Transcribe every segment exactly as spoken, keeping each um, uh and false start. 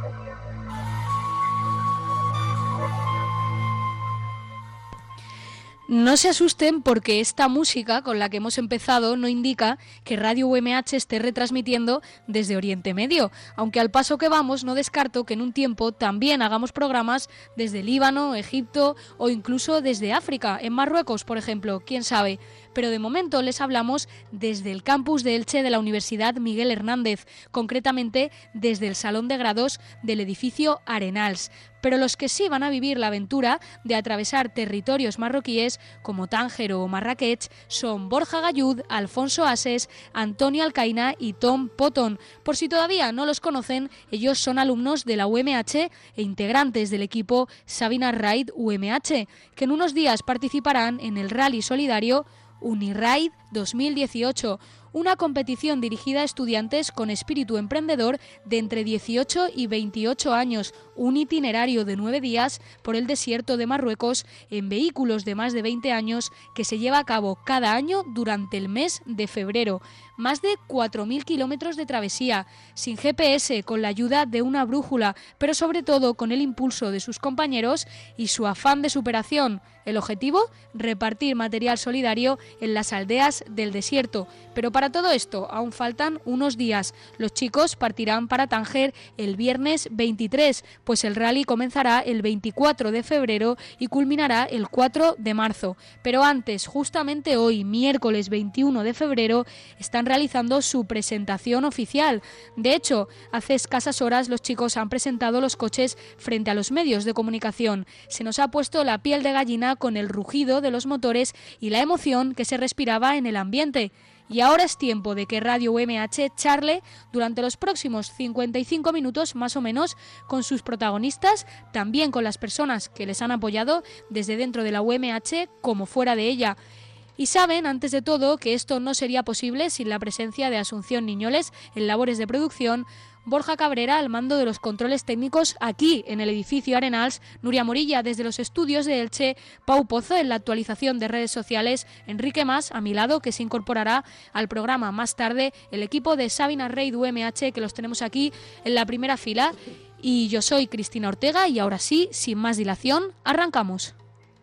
No se asusten porque esta música con la que hemos empezado no indica que Radio U M H esté retransmitiendo desde Oriente Medio, aunque al paso que vamos no descarto que en un tiempo también hagamos programas desde Líbano, Egipto o incluso desde África, en Marruecos, por ejemplo, quién sabe. Pero de momento les hablamos desde el campus de Elche de la Universidad Miguel Hernández, concretamente desde el Salón de Grados del edificio Arenals. Pero los que sí van a vivir la aventura de atravesar territorios marroquíes como Tánger o Marrakech son Borja Gallud, Alfonso Ases, Antonio Alcaina y Tom Potton. Por si todavía no los conocen, ellos son alumnos de la U M H e integrantes del equipo Sabina Ride U M H, que en unos días participarán en el rally solidario Uniride dos mil dieciocho, una competición dirigida a estudiantes con espíritu emprendedor de entre dieciocho y veintiocho años, un itinerario de nueve días por el desierto de Marruecos en vehículos de más de veinte años que se lleva a cabo cada año durante el mes de febrero. Más de cuatro mil kilómetros de travesía, sin G P S, con la ayuda de una brújula, pero sobre todo con el impulso de sus compañeros y su afán de superación. El objetivo, repartir material solidario en las aldeas del desierto. Pero para todo esto aún faltan unos días. Los chicos partirán para Tánger el viernes veintitrés, pues el rally comenzará el veinticuatro de febrero y culminará el cuatro de marzo. Pero antes, justamente hoy, miércoles veintiuno de febrero, están realizando su presentación oficial. De hecho, hace escasas horas los chicos han presentado los coches frente a los medios de comunicación. Se nos ha puesto la piel de gallina con el rugido de los motores y la emoción que se respiraba en el ambiente. Y ahora es tiempo de que Radio U M H charle durante los próximos cincuenta y cinco minutos más o menos con sus protagonistas, también con las personas que les han apoyado desde dentro de la U M H como fuera de ella. Y saben, antes de todo, que esto no sería posible sin la presencia de Asunción Niñoles en labores de producción, Borja Cabrera al mando de los controles técnicos aquí en el edificio Arenals, Nuria Morilla desde los estudios de Elche, Pau Pozo en la actualización de redes sociales, Enrique Mas a mi lado, que se incorporará al programa más tarde, el equipo de Sabina Ride U M H, que los tenemos aquí en la primera fila, y yo soy Cristina Ortega y ahora sí, sin más dilación, arrancamos.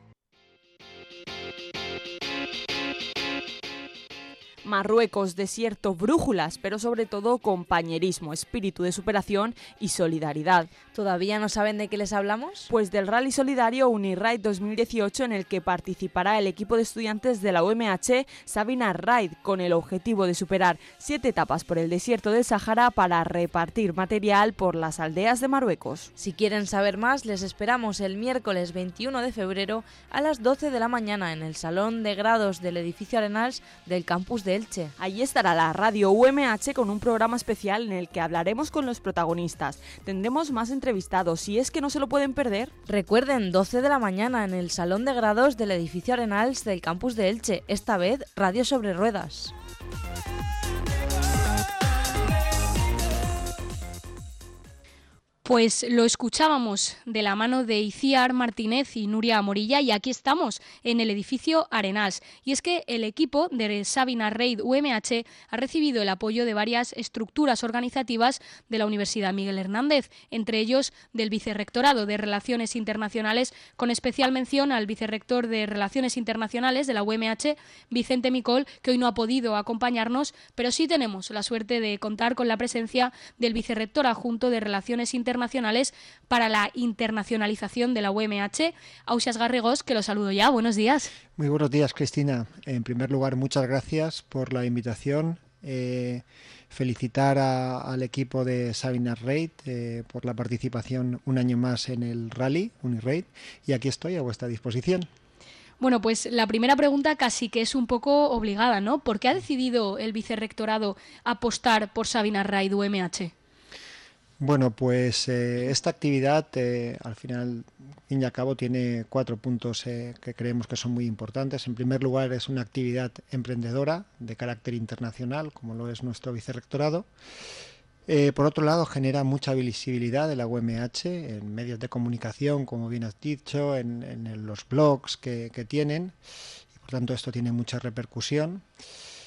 Marruecos, desierto, brújulas, pero sobre todo compañerismo, espíritu de superación y solidaridad. ¿Todavía no saben de qué les hablamos? Pues del Rally Solidario Uniride dos mil dieciocho, en el que participará el equipo de estudiantes de la U M H Sabina Ride, con el objetivo de superar siete etapas por el desierto del Sáhara para repartir material por las aldeas de Marruecos. Si quieren saber más, les esperamos el miércoles veintiuno de febrero a las doce de la mañana en el Salón de Grados del edificio Arenals del campus de Elche. Allí estará la Radio U M H con un programa especial en el que hablaremos con los protagonistas. Tendremos más entrevistados y es que no se lo pueden perder. Recuerden, doce de la mañana en el Salón de Grados del edificio Arenals del campus de Elche. Esta vez, Radio sobre Ruedas. Pues lo escuchábamos de la mano de Iciar Martínez y Nuria Morilla y aquí estamos en el edificio Arenals. Y es que el equipo de Sabina Ride U M H ha recibido el apoyo de varias estructuras organizativas de la Universidad Miguel Hernández, entre ellos del Vicerrectorado de Relaciones Internacionales, con especial mención al Vicerrector de Relaciones Internacionales de la U M H, Vicente Micol, que hoy no ha podido acompañarnos, pero sí tenemos la suerte de contar con la presencia del Vicerrector Adjunto de Relaciones Internacionales Internacionales para la internacionalización de la U M H, Ausias Garregós, que lo saludo ya. Buenos días. Muy buenos días, Cristina. En primer lugar, muchas gracias por la invitación. Eh, felicitar a, al equipo de Sabina Ride eh, por la participación un año más en el rally Uniride, y aquí estoy a vuestra disposición. Bueno, pues la primera pregunta casi que es un poco obligada, ¿no? ¿Por qué ha decidido el vicerrectorado apostar por Sabina Ride U M H? Bueno, pues eh, esta actividad eh, al final, fin y al cabo, tiene cuatro puntos eh, que creemos que son muy importantes. En primer lugar, es una actividad emprendedora de carácter internacional, como lo es nuestro vicerrectorado. Eh, por otro lado, genera mucha visibilidad de la U M H en medios de comunicación, como bien has dicho, en, en los blogs que, que tienen, y por tanto esto tiene mucha repercusión.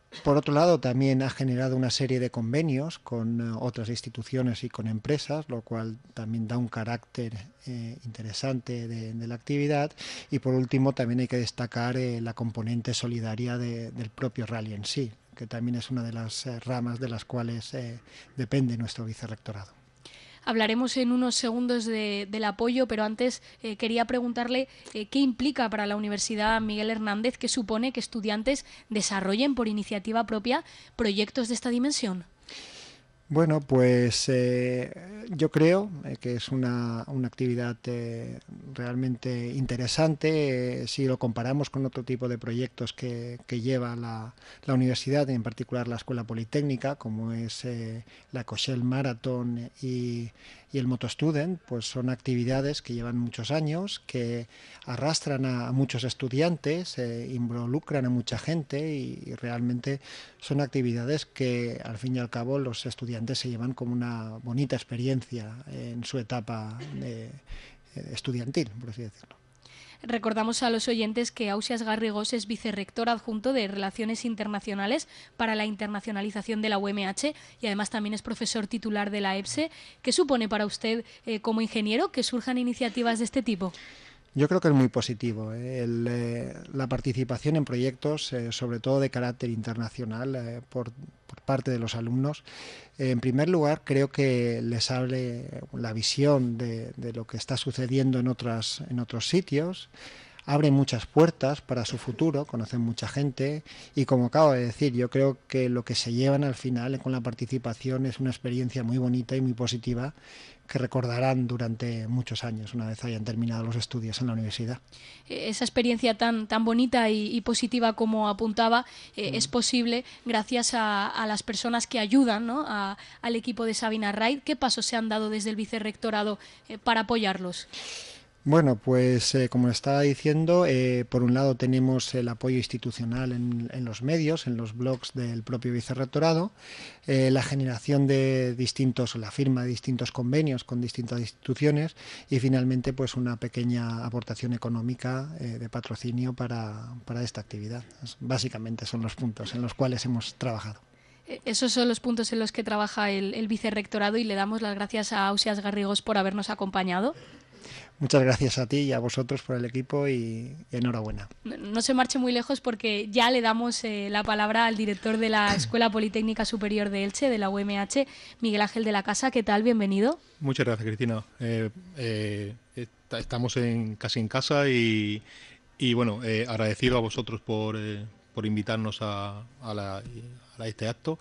Por otro lado, también ha generado una serie de convenios con uh, otras instituciones y con empresas, lo cual también da un carácter eh, interesante de, de la actividad. Y por último, también hay que destacar eh, la componente solidaria de, del propio rally en sí, que también es una de las eh, ramas de las cuales eh, depende nuestro vicerrectorado. Hablaremos en unos segundos de, del apoyo, pero antes eh, quería preguntarle eh, qué implica para la Universidad Miguel Hernández, qué supone que estudiantes desarrollen por iniciativa propia proyectos de esta dimensión. Bueno, pues eh, yo creo eh, que es una, una actividad eh, realmente interesante eh, si lo comparamos con otro tipo de proyectos que, que lleva la, la universidad, en particular la Escuela Politécnica, como es eh, la Cochelle Marathon y, y el MotoStudent, pues son actividades que llevan muchos años, que arrastran a, a muchos estudiantes, eh, involucran a mucha gente y, y realmente son actividades que al fin y al cabo los estudiantes se llevan como una bonita experiencia en su etapa eh, estudiantil, por así decirlo. Recordamos a los oyentes que Ausias Garrigós es vicerrector adjunto de Relaciones Internacionales para la Internacionalización de la U M H y además también es profesor titular de la E B S E. ¿Qué supone para usted eh, como ingeniero que surjan iniciativas de este tipo? Yo creo que es muy positivo ¿eh? El, eh, la participación en proyectos, eh, sobre todo de carácter internacional, eh, por, por parte de los alumnos. Eh, en primer lugar, creo que les abre la visión de, de lo que está sucediendo en, otras, en otros sitios. Abre muchas puertas para su futuro, conocen mucha gente y, como acabo de decir, yo creo que lo que se llevan al final con la participación es una experiencia muy bonita y muy positiva que recordarán durante muchos años una vez hayan terminado los estudios en la universidad. Esa experiencia tan, tan bonita y, y positiva como apuntaba eh, mm. es posible gracias a, a las personas que ayudan, ¿no?, a, al equipo de Sabina Ride. ¿Qué pasos se han dado desde el vicerrectorado eh, para apoyarlos? Bueno, pues eh, como estaba diciendo, eh, por un lado tenemos el apoyo institucional en, en los medios, en los blogs del propio vicerrectorado, eh, la generación de distintos, la firma de distintos convenios con distintas instituciones y finalmente pues una pequeña aportación económica eh, de patrocinio para, para esta actividad. Básicamente son los puntos en los cuales hemos trabajado. Esos son los puntos en los que trabaja el, el vicerrectorado y le damos las gracias a Ausias Garrigós por habernos acompañado. Muchas gracias a ti y a vosotros por el equipo y, y enhorabuena. No, no se marche muy lejos porque ya le damos eh, la palabra al director de la Escuela Politécnica Superior de Elche, de la U M H, Miguel Ángel de la Casa. ¿Qué tal? Bienvenido. Muchas gracias, Cristina. Eh, eh, estamos en, casi en casa y, y bueno, eh, agradecido a vosotros por, eh, por invitarnos a, a, la, a este acto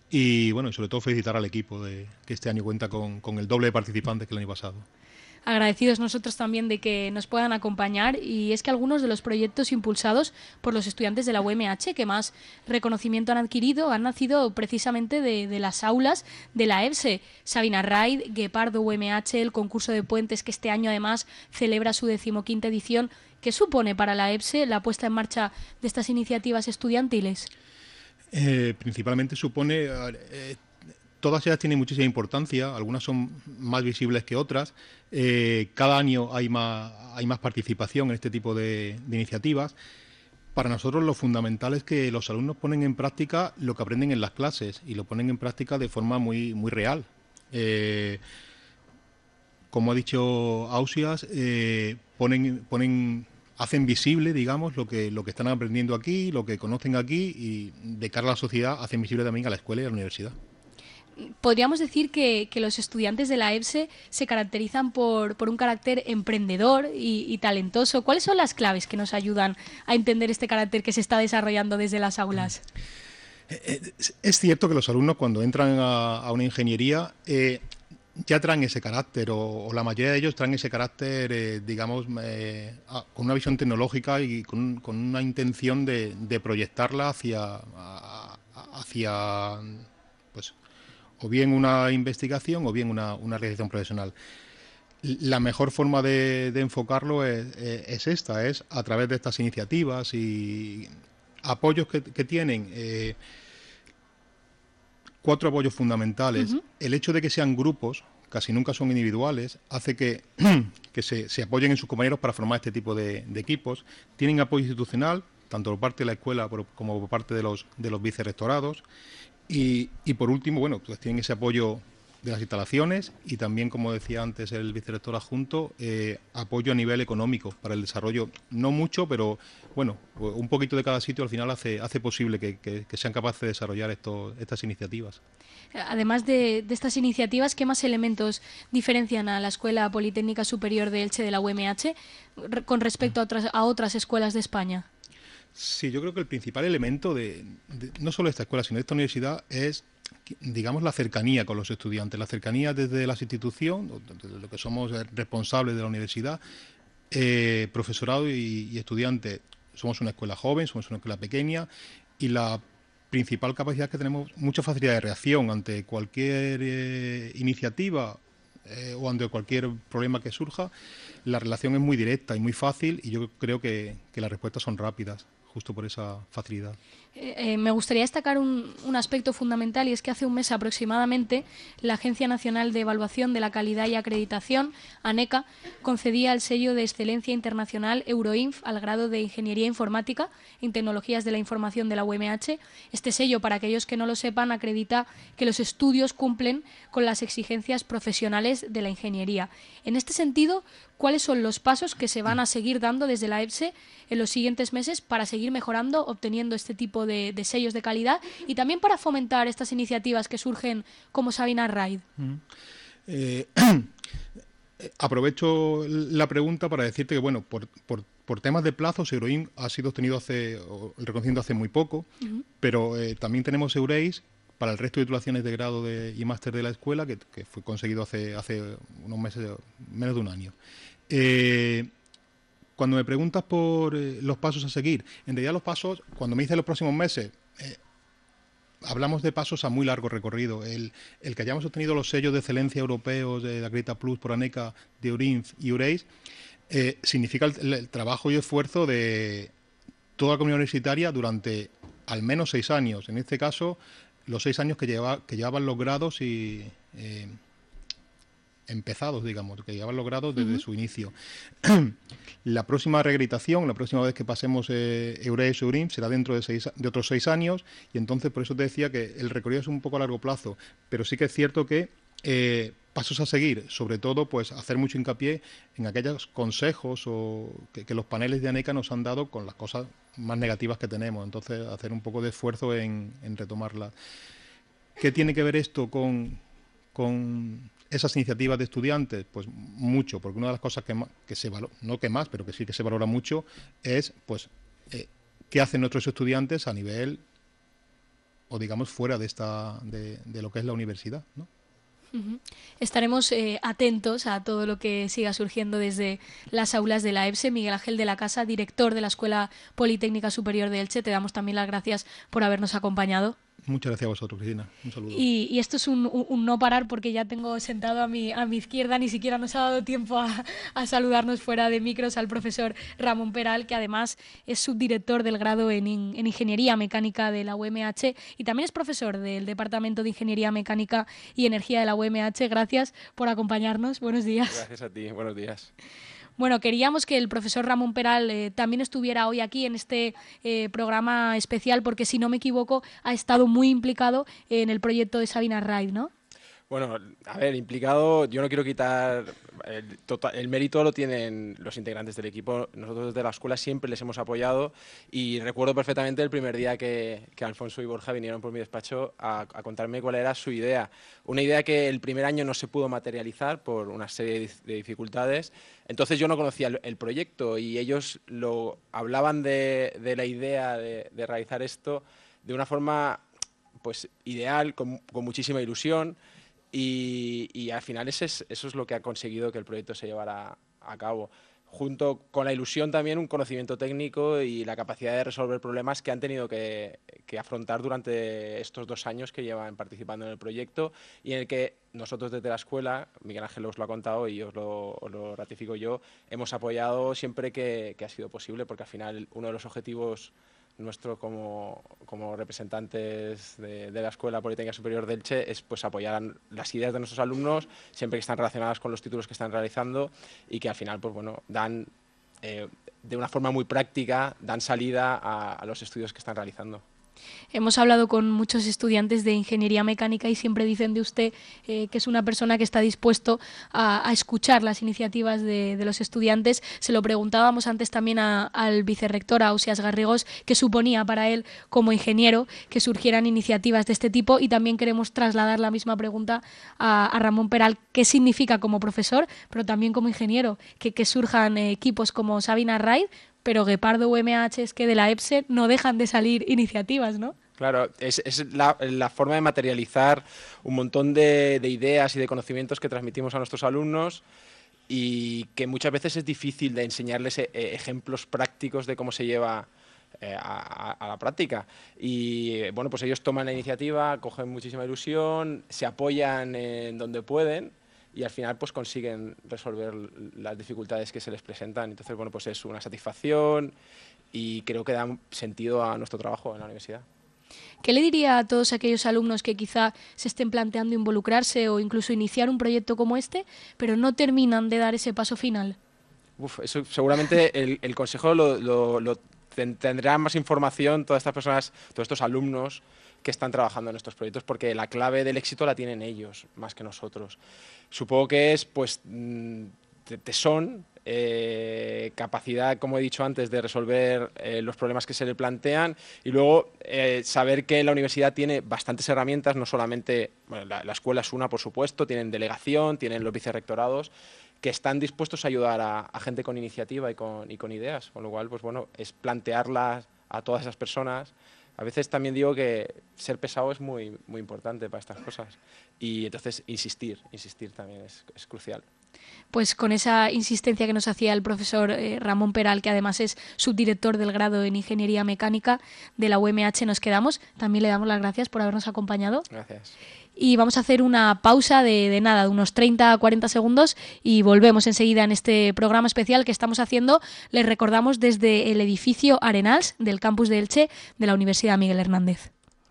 y bueno, y sobre todo felicitar al equipo de que este año cuenta con, con el doble de participantes que el año pasado. Agradecidos nosotros también de que nos puedan acompañar y es que algunos de los proyectos impulsados por los estudiantes de la U M H que más reconocimiento han adquirido han nacido precisamente de, de las aulas de la E B S E. Sabina Ride, Guepardo U M H, el concurso de puentes que este año además celebra su decimoquinta edición. ¿Qué supone para la E B S E la puesta en marcha de estas iniciativas estudiantiles? Eh, principalmente supone... Eh, Todas ellas tienen muchísima importancia, algunas son más visibles que otras. Eh, cada año hay más, hay más participación en este tipo de, de iniciativas. Para nosotros lo fundamental es que los alumnos ponen en práctica lo que aprenden en las clases y lo ponen en práctica de forma muy, muy real. Eh, como ha dicho Ausias, eh, ponen, ponen, hacen visible, digamos, lo que, lo que están aprendiendo aquí, lo que conocen aquí y de cara a la sociedad hacen visible también a la escuela y a la universidad. Podríamos decir que, que los estudiantes de la E B S E se caracterizan por, por un carácter emprendedor y, y talentoso. ¿Cuáles son las claves que nos ayudan a entender este carácter que se está desarrollando desde las aulas? Es cierto que los alumnos cuando entran a, a una ingeniería eh, ya traen ese carácter o, o la mayoría de ellos traen ese carácter, eh, digamos, eh, a, con una visión tecnológica y con, con una intención de, de proyectarla hacia, a, hacia pues, o bien una investigación o bien una, una realización profesional. La mejor forma de, de enfocarlo es, es esta, es a través de estas iniciativas y apoyos que, que tienen, eh, cuatro apoyos fundamentales. Uh-huh. El hecho de que sean grupos, casi nunca son individuales, hace que, que se, se apoyen en sus compañeros para formar este tipo de, de equipos. Tienen apoyo institucional, tanto por parte de la escuela por, como por parte de los, de los vicerrectorados. Y, y por último, bueno, pues tienen ese apoyo de las instalaciones y también, como decía antes el vicerrector adjunto, eh, apoyo a nivel económico para el desarrollo, no mucho, pero bueno, un poquito de cada sitio al final hace, hace posible que, que, que sean capaces de desarrollar esto, estas iniciativas. Además de, de estas iniciativas, ¿qué más elementos diferencian a la Escuela Politécnica Superior de Elche de la U M H con respecto a otras, a otras escuelas de España? Sí, yo creo que el principal elemento de, de no solo de esta escuela, sino de esta universidad es, digamos, la cercanía con los estudiantes, la cercanía desde las instituciones, desde lo que somos responsables de la universidad, eh, profesorado y, y estudiantes. Somos una escuela joven, somos una escuela pequeña y la principal capacidad es que tenemos mucha facilidad de reacción ante cualquier eh, iniciativa eh, o ante cualquier problema que surja. La relación es muy directa y muy fácil y yo creo que, que las respuestas son rápidas, justo por esa facilidad. Eh, eh, me gustaría destacar un, un aspecto fundamental y es que hace un mes aproximadamente la Agencia Nacional de Evaluación de la Calidad y Acreditación, ANECA, concedía el sello de Excelencia Internacional Euroinf al grado de Ingeniería Informática en Tecnologías de la Información de la U M H. Este sello, para aquellos que no lo sepan, acredita que los estudios cumplen con las exigencias profesionales de la ingeniería. En este sentido, ¿cuáles son los pasos que se van a seguir dando desde la EPSE en los siguientes meses para seguir mejorando, obteniendo este tipo de, de sellos de calidad y también para fomentar estas iniciativas que surgen como Sabina Ride? Mm. Eh, aprovecho la pregunta para decirte que, bueno, por, por, por temas de plazos, Euroinf ha sido obtenido hace, o el reconocimiento hace muy poco, uh-huh. pero eh, también tenemos Eurace para el resto de titulaciones de grado de, y máster de la escuela, que, que fue conseguido hace, hace unos meses, menos de un año. Eh, cuando me preguntas por eh, los pasos a seguir, en realidad los pasos, cuando me dices los próximos meses, eh, hablamos de pasos a muy largo recorrido. El, el que hayamos obtenido los sellos de excelencia europeos de la Acredita Plus por ANECA, de Euroinf y Eurace, eh, significa el, el trabajo y esfuerzo de toda la comunidad universitaria durante al menos seis años. En este caso, los seis años que, lleva, que llevaban los grados y eh, empezados, digamos, que llevaban los grados desde uh-huh. su inicio. La próxima reacreditación, la próxima vez que pasemos eh, Eurace o Euroinf será dentro de, seis, de otros seis años y entonces por eso te decía que el recorrido es un poco a largo plazo, pero sí que es cierto que eh, pasos a seguir, sobre todo pues hacer mucho hincapié en aquellos consejos o que, que los paneles de ANECA nos han dado con las cosas más negativas que tenemos, entonces hacer un poco de esfuerzo en, en retomarlas. ¿Qué tiene que ver esto con, con esas iniciativas de estudiantes? Pues mucho, porque una de las cosas que, más, que se valora, no que más, pero que sí que se valora mucho, es pues eh, qué hacen nuestros estudiantes a nivel, o digamos, fuera de, esta, de, de lo que es la universidad, ¿no? Uh-huh. Estaremos eh, atentos a todo lo que siga surgiendo desde las aulas de la EPSE. Miguel Ángel de la Casa, director de la Escuela Politécnica Superior de Elche, te damos también las gracias por habernos acompañado. Muchas gracias a vosotros, Cristina. Un saludo. Y, y esto es un, un, un no parar porque ya tengo sentado a mi, a mi izquierda, ni siquiera nos ha dado tiempo a, a saludarnos fuera de micros, al profesor Ramón Peral, que además es subdirector del grado en, en Ingeniería Mecánica de la U M H y también es profesor del Departamento de Ingeniería Mecánica y Energía de la U M H. Gracias por acompañarnos. Buenos días. Gracias a ti. Buenos días. Bueno, queríamos que el profesor Ramón Peral eh, también estuviera hoy aquí en este eh, programa especial porque, si no me equivoco, ha estado muy implicado en el proyecto de Sabina Ride, ¿no? Bueno, a ver, implicado, yo no quiero quitar, el, total, el mérito lo tienen los integrantes del equipo. Nosotros desde la escuela siempre les hemos apoyado y recuerdo perfectamente el primer día que, que Alfonso y Borja vinieron por mi despacho a, a contarme cuál era su idea. Una idea que el primer año no se pudo materializar por una serie de dificultades. Entonces yo no conocía el, el proyecto y ellos lo hablaban de, de la idea de, de realizar esto de una forma pues ideal, con, con muchísima ilusión. Y, y al final ese es, eso es lo que ha conseguido que el proyecto se llevara a cabo. Junto con la ilusión también un conocimiento técnico y la capacidad de resolver problemas que han tenido que, que afrontar durante estos dos años que llevan participando en el proyecto y en el que nosotros desde la escuela, Miguel Ángel os lo ha contado y os lo, os lo ratifico yo, hemos apoyado siempre que, que ha sido posible, porque al final uno de los objetivos nuestro como, como representantes de, de la Escuela Politécnica Superior de Elche es pues apoyar las ideas de nuestros alumnos siempre que están relacionadas con los títulos que están realizando y que al final pues bueno dan eh, de una forma muy práctica dan salida a, a los estudios que están realizando. Hemos hablado con muchos estudiantes de ingeniería mecánica y siempre dicen de usted eh, que es una persona que está dispuesto a, a escuchar las iniciativas de, de los estudiantes. Se lo preguntábamos antes también a, al vicerrector, a Ausias Garrigós, qué suponía para él como ingeniero que surgieran iniciativas de este tipo, y también queremos trasladar la misma pregunta a, a Ramón Peral, qué significa como profesor, pero también como ingeniero, que, que surjan eh, equipos como Sabina Raid, pero Guepardo U M H es que de la EPSE no dejan de salir iniciativas, ¿no? Claro, es, es la, la forma de materializar un montón de, de ideas y de conocimientos que transmitimos a nuestros alumnos y que muchas veces es difícil de enseñarles eh, ejemplos prácticos de cómo se lleva eh, a, a la práctica. Y bueno, pues ellos toman la iniciativa, cogen muchísima ilusión, se apoyan en donde pueden y al final pues consiguen resolver las dificultades que se les presentan. Entonces, bueno, pues es una satisfacción y creo que da sentido a nuestro trabajo en la universidad. ¿Qué le diría a todos aquellos alumnos que quizá se estén planteando involucrarse o incluso iniciar un proyecto como este, pero no terminan de dar ese paso final? Uf, eso seguramente el, el consejo lo, lo, lo tendrán más información todas estas personas, todos estos alumnos que están trabajando en estos proyectos, porque la clave del éxito la tienen ellos más que nosotros. Supongo que es pues tesón, eh, capacidad, como he dicho antes, de resolver eh, los problemas que se le plantean, y luego eh, saber que la universidad tiene bastantes herramientas, no solamente, bueno, la, la escuela es una, por supuesto, tienen delegación, tienen los vicerrectorados, que están dispuestos a ayudar a, a gente con iniciativa y con, y con ideas, con lo cual, pues bueno, es plantearlas a todas esas personas. A veces también digo que ser pesado es muy, muy importante para estas cosas, y entonces insistir, insistir también es, es crucial. Pues con esa insistencia que nos hacía el profesor eh, Ramón Peral, que además es subdirector del grado en Ingeniería Mecánica de la U M H, nos quedamos. También le damos las gracias por habernos acompañado. Gracias. Y vamos a hacer una pausa de, de nada, de unos treinta a cuarenta segundos, y volvemos enseguida en este programa especial que estamos haciendo. Les recordamos desde el edificio Arenals del campus de Elche de la Universidad Miguel Hernández.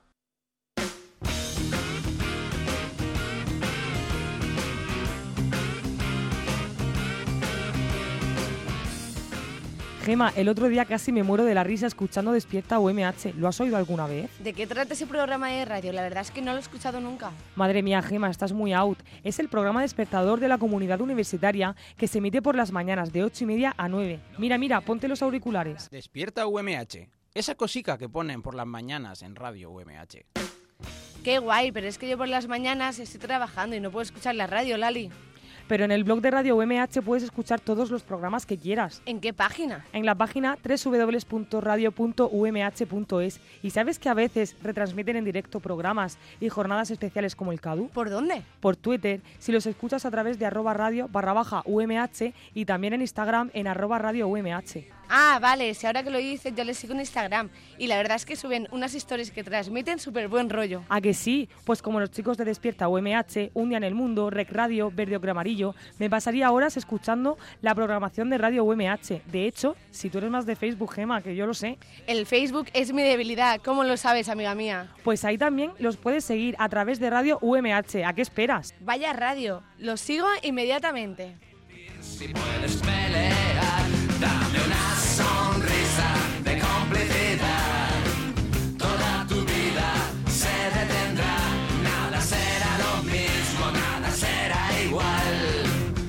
Gema, el otro día casi me muero de la risa escuchando Despierta U M H. ¿Lo has oído alguna vez? ¿De qué trata ese programa de radio? La verdad es que no lo he escuchado nunca. Madre mía, Gema, estás muy out. Es el programa despertador de la comunidad universitaria que se emite por las mañanas de ocho y media a nueve. Mira, mira, ponte los auriculares. Despierta U M H. Esa cosica que ponen por las mañanas en Radio U M H. Qué guay, pero es que yo por las mañanas estoy trabajando y no puedo escuchar la radio, Lali. Pero en el blog de Radio U M H puedes escuchar todos los programas que quieras. ¿En qué página? En la página doble u doble u doble u punto radio punto u m h punto es. ¿Y sabes que a veces retransmiten en directo programas y jornadas especiales como el CADU? ¿Por dónde? Por Twitter, si los escuchas a través de arroba radio barra baja UMH, y también en Instagram en arroba radio UMH. Ah, vale, si ahora que lo dices yo les sigo en Instagram y la verdad es que suben unas stories que transmiten súper buen rollo. ¿A que sí? Pues como los chicos de Despierta U M H, Un Día en el Mundo, Rec Radio, Verde Ocre Amarillo, me pasaría horas escuchando la programación de Radio U M H. De hecho, si tú eres más de Facebook, Gema, que yo lo sé. El Facebook es mi debilidad, ¿cómo lo sabes, amiga mía? Pues ahí también los puedes seguir a través de Radio U M H. ¿A qué esperas? Vaya radio, los sigo inmediatamente. Si puedes pelear, dame una sonrisa de complicidad. Toda tu vida se detendrá, nada será lo mismo, nada será igual.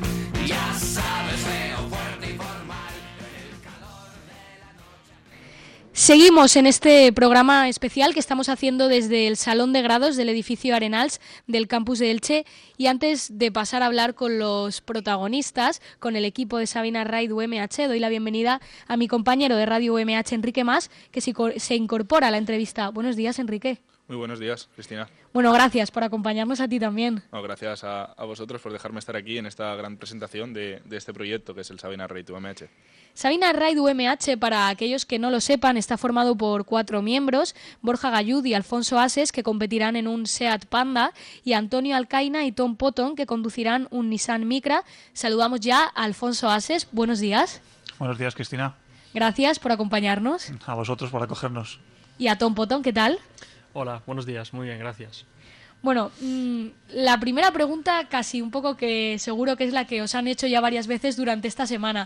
Ya sabes, feo, fuerte y formal, el calor de la noche. Seguimos en este programa especial que estamos haciendo desde el Salón de Grados del edificio Arenals del campus de Elche, y antes de pasar a hablar con los protagonistas, con el equipo de Sabina Raid U M H, doy la bienvenida a mi compañero de Radio U M H, Enrique Mas, que se incorpora a la entrevista. Buenos días, Enrique. Muy buenos días, Cristina. Bueno, gracias por acompañarnos a ti también. No, gracias a, a vosotros por dejarme estar aquí en esta gran presentación de, de este proyecto que es el Sabina Raid U M H. Sabina Raid U M H, para aquellos que no lo sepan, está formado por cuatro miembros: Borja Gallud y Alfonso Ases, que competirán en un SEAT Panda, y Antonio Alcaina y Tom Potton, que conducirán un Nissan Micra. Saludamos ya a Alfonso Ases. Buenos días. Buenos días, Cristina. Gracias por acompañarnos. A vosotros por acogernos. Y a Tom Potton, ¿qué tal? Hola, buenos días. Muy bien, gracias. Bueno, mmm, la primera pregunta casi un poco que seguro que es la que os han hecho ya varias veces durante esta semana.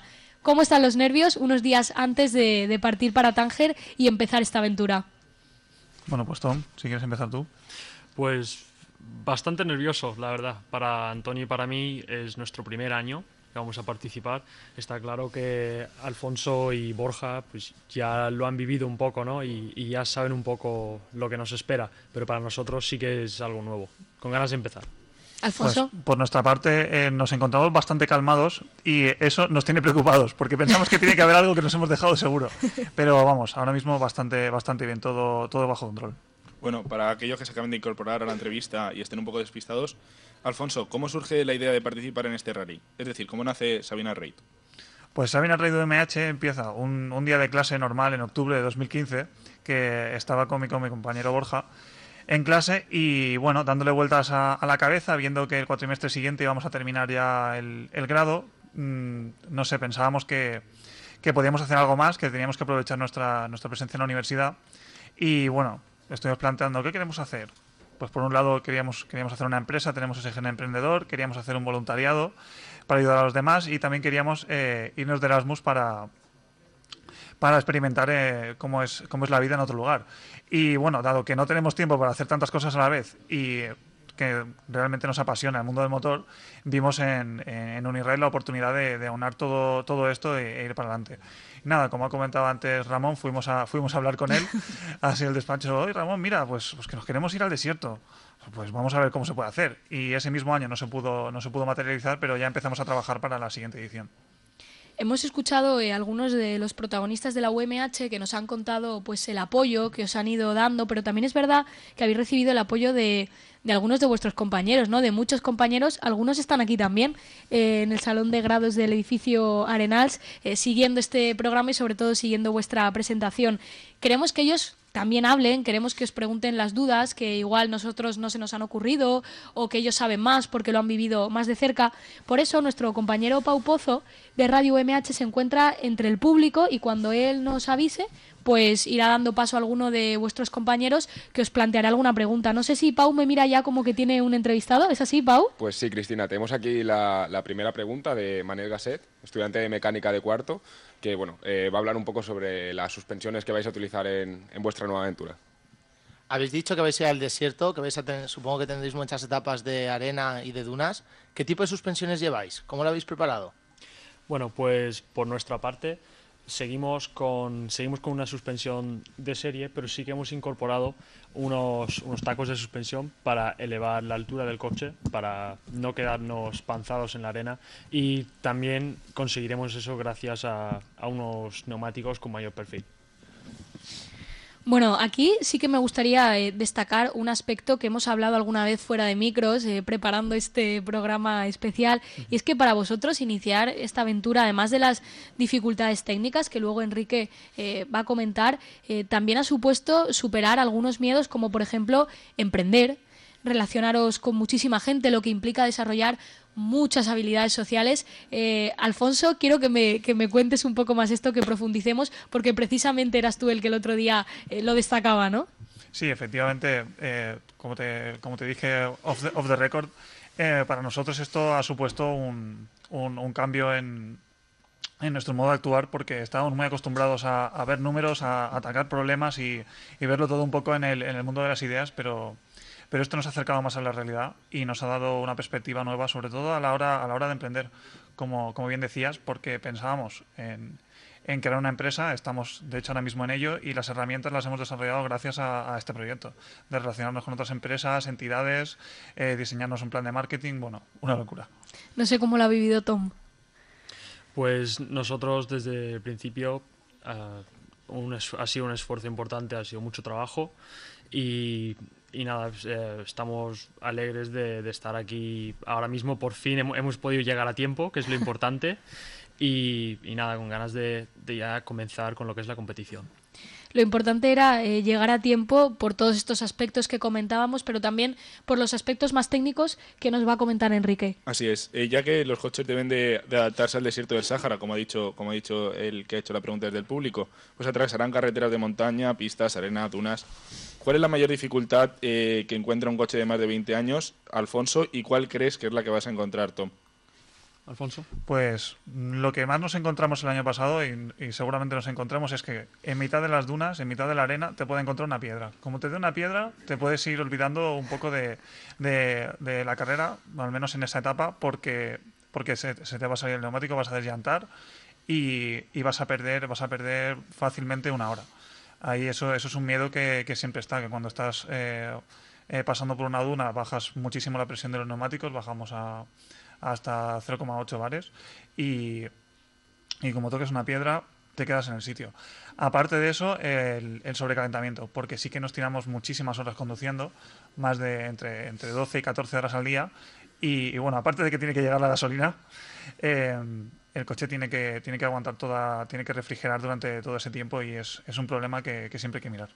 ¿Cómo están los nervios unos días antes de, de partir para Tánger y empezar esta aventura? Bueno, pues Tom, si quieres empezar tú. Pues bastante nervioso, la verdad. Para Antonio y para mí es nuestro primer año que vamos a participar. Está claro que Alfonso y Borja pues ya lo han vivido un poco, ¿no? Y, y ya saben un poco lo que nos espera. Pero para nosotros sí que es algo nuevo. Con ganas de empezar. Alfonso. Pues, por nuestra parte eh, nos encontramos bastante calmados y eso nos tiene preocupados porque pensamos que tiene que haber algo que nos hemos dejado seguro. Pero vamos, ahora mismo bastante, bastante bien, todo, todo bajo control. Bueno, para aquellos que se acaben de incorporar a la entrevista y estén un poco despistados, Alfonso, ¿cómo surge la idea de participar en este rally? Es decir, ¿cómo nace Sabina Raid? Pues Sabina Raid U M H empieza un, un día de clase normal en octubre de dos mil quince, que estaba con mi, con mi compañero Borja en clase y, bueno, dándole vueltas a, a la cabeza, viendo que el cuatrimestre siguiente íbamos a terminar ya el, el grado, mmm, no sé, pensábamos que, que podíamos hacer algo más, que teníamos que aprovechar nuestra, nuestra presencia en la universidad y, bueno, estuvimos planteando ¿qué queremos hacer? Pues por un lado queríamos, queríamos hacer una empresa, tenemos ese gen emprendedor, queríamos hacer un voluntariado para ayudar a los demás y también queríamos eh, irnos de Erasmus para... para experimentar eh, cómo es cómo es la vida en otro lugar. Y bueno, dado que no tenemos tiempo para hacer tantas cosas a la vez y que realmente nos apasiona el mundo del motor, vimos en, en Uniraid la oportunidad de, de aunar todo, todo esto e, e ir para adelante. Y nada, como ha comentado antes Ramón, fuimos a, fuimos a hablar con él, así el despacho, oye Ramón, mira, pues, pues que nos queremos ir al desierto. Pues vamos a ver cómo se puede hacer. Y ese mismo año no se pudo, no se pudo materializar, pero ya empezamos a trabajar para la siguiente edición. Hemos escuchado eh, algunos de los protagonistas de la U M H que nos han contado pues el apoyo que os han ido dando, pero también es verdad que habéis recibido el apoyo de, de algunos de vuestros compañeros, ¿no? De muchos compañeros, algunos están aquí también eh, en el salón de grados del edificio Arenals, eh, siguiendo este programa y sobre todo siguiendo vuestra presentación. Queremos que ellos también hablen, queremos que os pregunten las dudas que igual nosotros no se nos han ocurrido o que ellos saben más porque lo han vivido más de cerca. Por eso nuestro compañero Pau Pozo de Radio U M H se encuentra entre el público y cuando él nos avise pues irá dando paso a alguno de vuestros compañeros que os planteará alguna pregunta. No sé si Pau me mira ya como que tiene un entrevistado. ¿Es así, Pau? Pues sí, Cristina. Tenemos aquí la, la primera pregunta de Manel Gasset, estudiante de mecánica de cuarto, que bueno, eh, va a hablar un poco sobre las suspensiones que vais a utilizar en, en vuestra nueva aventura. Habéis dicho que vais a ir al desierto, que vais a tener, supongo que tendréis muchas etapas de arena y de dunas. ¿Qué tipo de suspensiones lleváis? ¿Cómo lo habéis preparado? Bueno, pues por nuestra parte seguimos con, seguimos con una suspensión de serie, pero sí que hemos incorporado unos, unos tacos de suspensión para elevar la altura del coche, para no quedarnos panzados en la arena, y también conseguiremos eso gracias a, a unos neumáticos con mayor perfil. Bueno, aquí sí que me gustaría eh, destacar un aspecto que hemos hablado alguna vez fuera de micros, eh, preparando este programa especial, y es que para vosotros iniciar esta aventura, además de las dificultades técnicas que luego Enrique eh, va a comentar, eh, también ha supuesto superar algunos miedos, como por ejemplo emprender, relacionaros con muchísima gente, lo que implica desarrollar muchas habilidades sociales. Eh, Alfonso, quiero que me, que me cuentes un poco más esto, que profundicemos, porque precisamente eras tú el que el otro día eh, lo destacaba, ¿no? Sí, efectivamente, eh, como, te, como te dije off the, off the record, eh, para nosotros esto ha supuesto un, un, un cambio en, en nuestro modo de actuar, porque estábamos muy acostumbrados a, a ver números, a, a atacar problemas y, y verlo todo un poco en el, en el mundo de las ideas, pero... Pero esto nos ha acercado más a la realidad y nos ha dado una perspectiva nueva, sobre todo a la hora, a la hora de emprender, como, como bien decías, porque pensábamos en, en crear una empresa, estamos de hecho ahora mismo en ello y las herramientas las hemos desarrollado gracias a, a este proyecto, de relacionarnos con otras empresas, entidades, eh, diseñarnos un plan de marketing, bueno, una locura. No sé cómo lo ha vivido Tom. Pues nosotros desde el principio uh, un es, ha sido un esfuerzo importante, ha sido mucho trabajo y... Y nada, eh, estamos alegres de, de estar aquí ahora mismo. Por fin hemos, hemos podido llegar a tiempo, que es lo importante. Y, y nada, con ganas de, de ya comenzar con lo que es la competición. Lo importante era eh, llegar a tiempo por todos estos aspectos que comentábamos, pero también por los aspectos más técnicos que nos va a comentar Enrique. Así es, eh, ya que los coches deben de, de adaptarse al desierto del Sáhara, como ha dicho como ha dicho el que ha hecho la pregunta desde el público, pues atravesarán carreteras de montaña, pistas, arena, dunas. ¿Cuál es la mayor dificultad eh, que encuentra un coche de más de veinte años, Alfonso, y cuál crees que es la que vas a encontrar, Tom? Alfonso. Pues lo que más nos encontramos el año pasado y, y seguramente nos encontramos es que en mitad de las dunas, en mitad de la arena, te puede encontrar una piedra. Como te dé una piedra, te puedes ir olvidando un poco de, de, de la carrera, al menos en esa etapa, porque, porque se, se te va a salir el neumático, vas a desllantar y, y vas a perder, vas a perder fácilmente una hora. Ahí eso, eso es un miedo que, que siempre está, que cuando estás eh, eh, pasando por una duna bajas muchísimo la presión de los neumáticos, bajamos a hasta cero coma ocho bares y, y como toques una piedra te quedas en el sitio. Aparte de eso, el, el sobrecalentamiento, porque sí que nos tiramos muchísimas horas conduciendo, más de entre, entre doce y catorce horas al día y, y bueno, aparte de que tiene que llegar la gasolina, eh, el coche tiene que, tiene que aguantar toda, tiene que refrigerar durante todo ese tiempo y es, es un problema que, que siempre hay que mirar.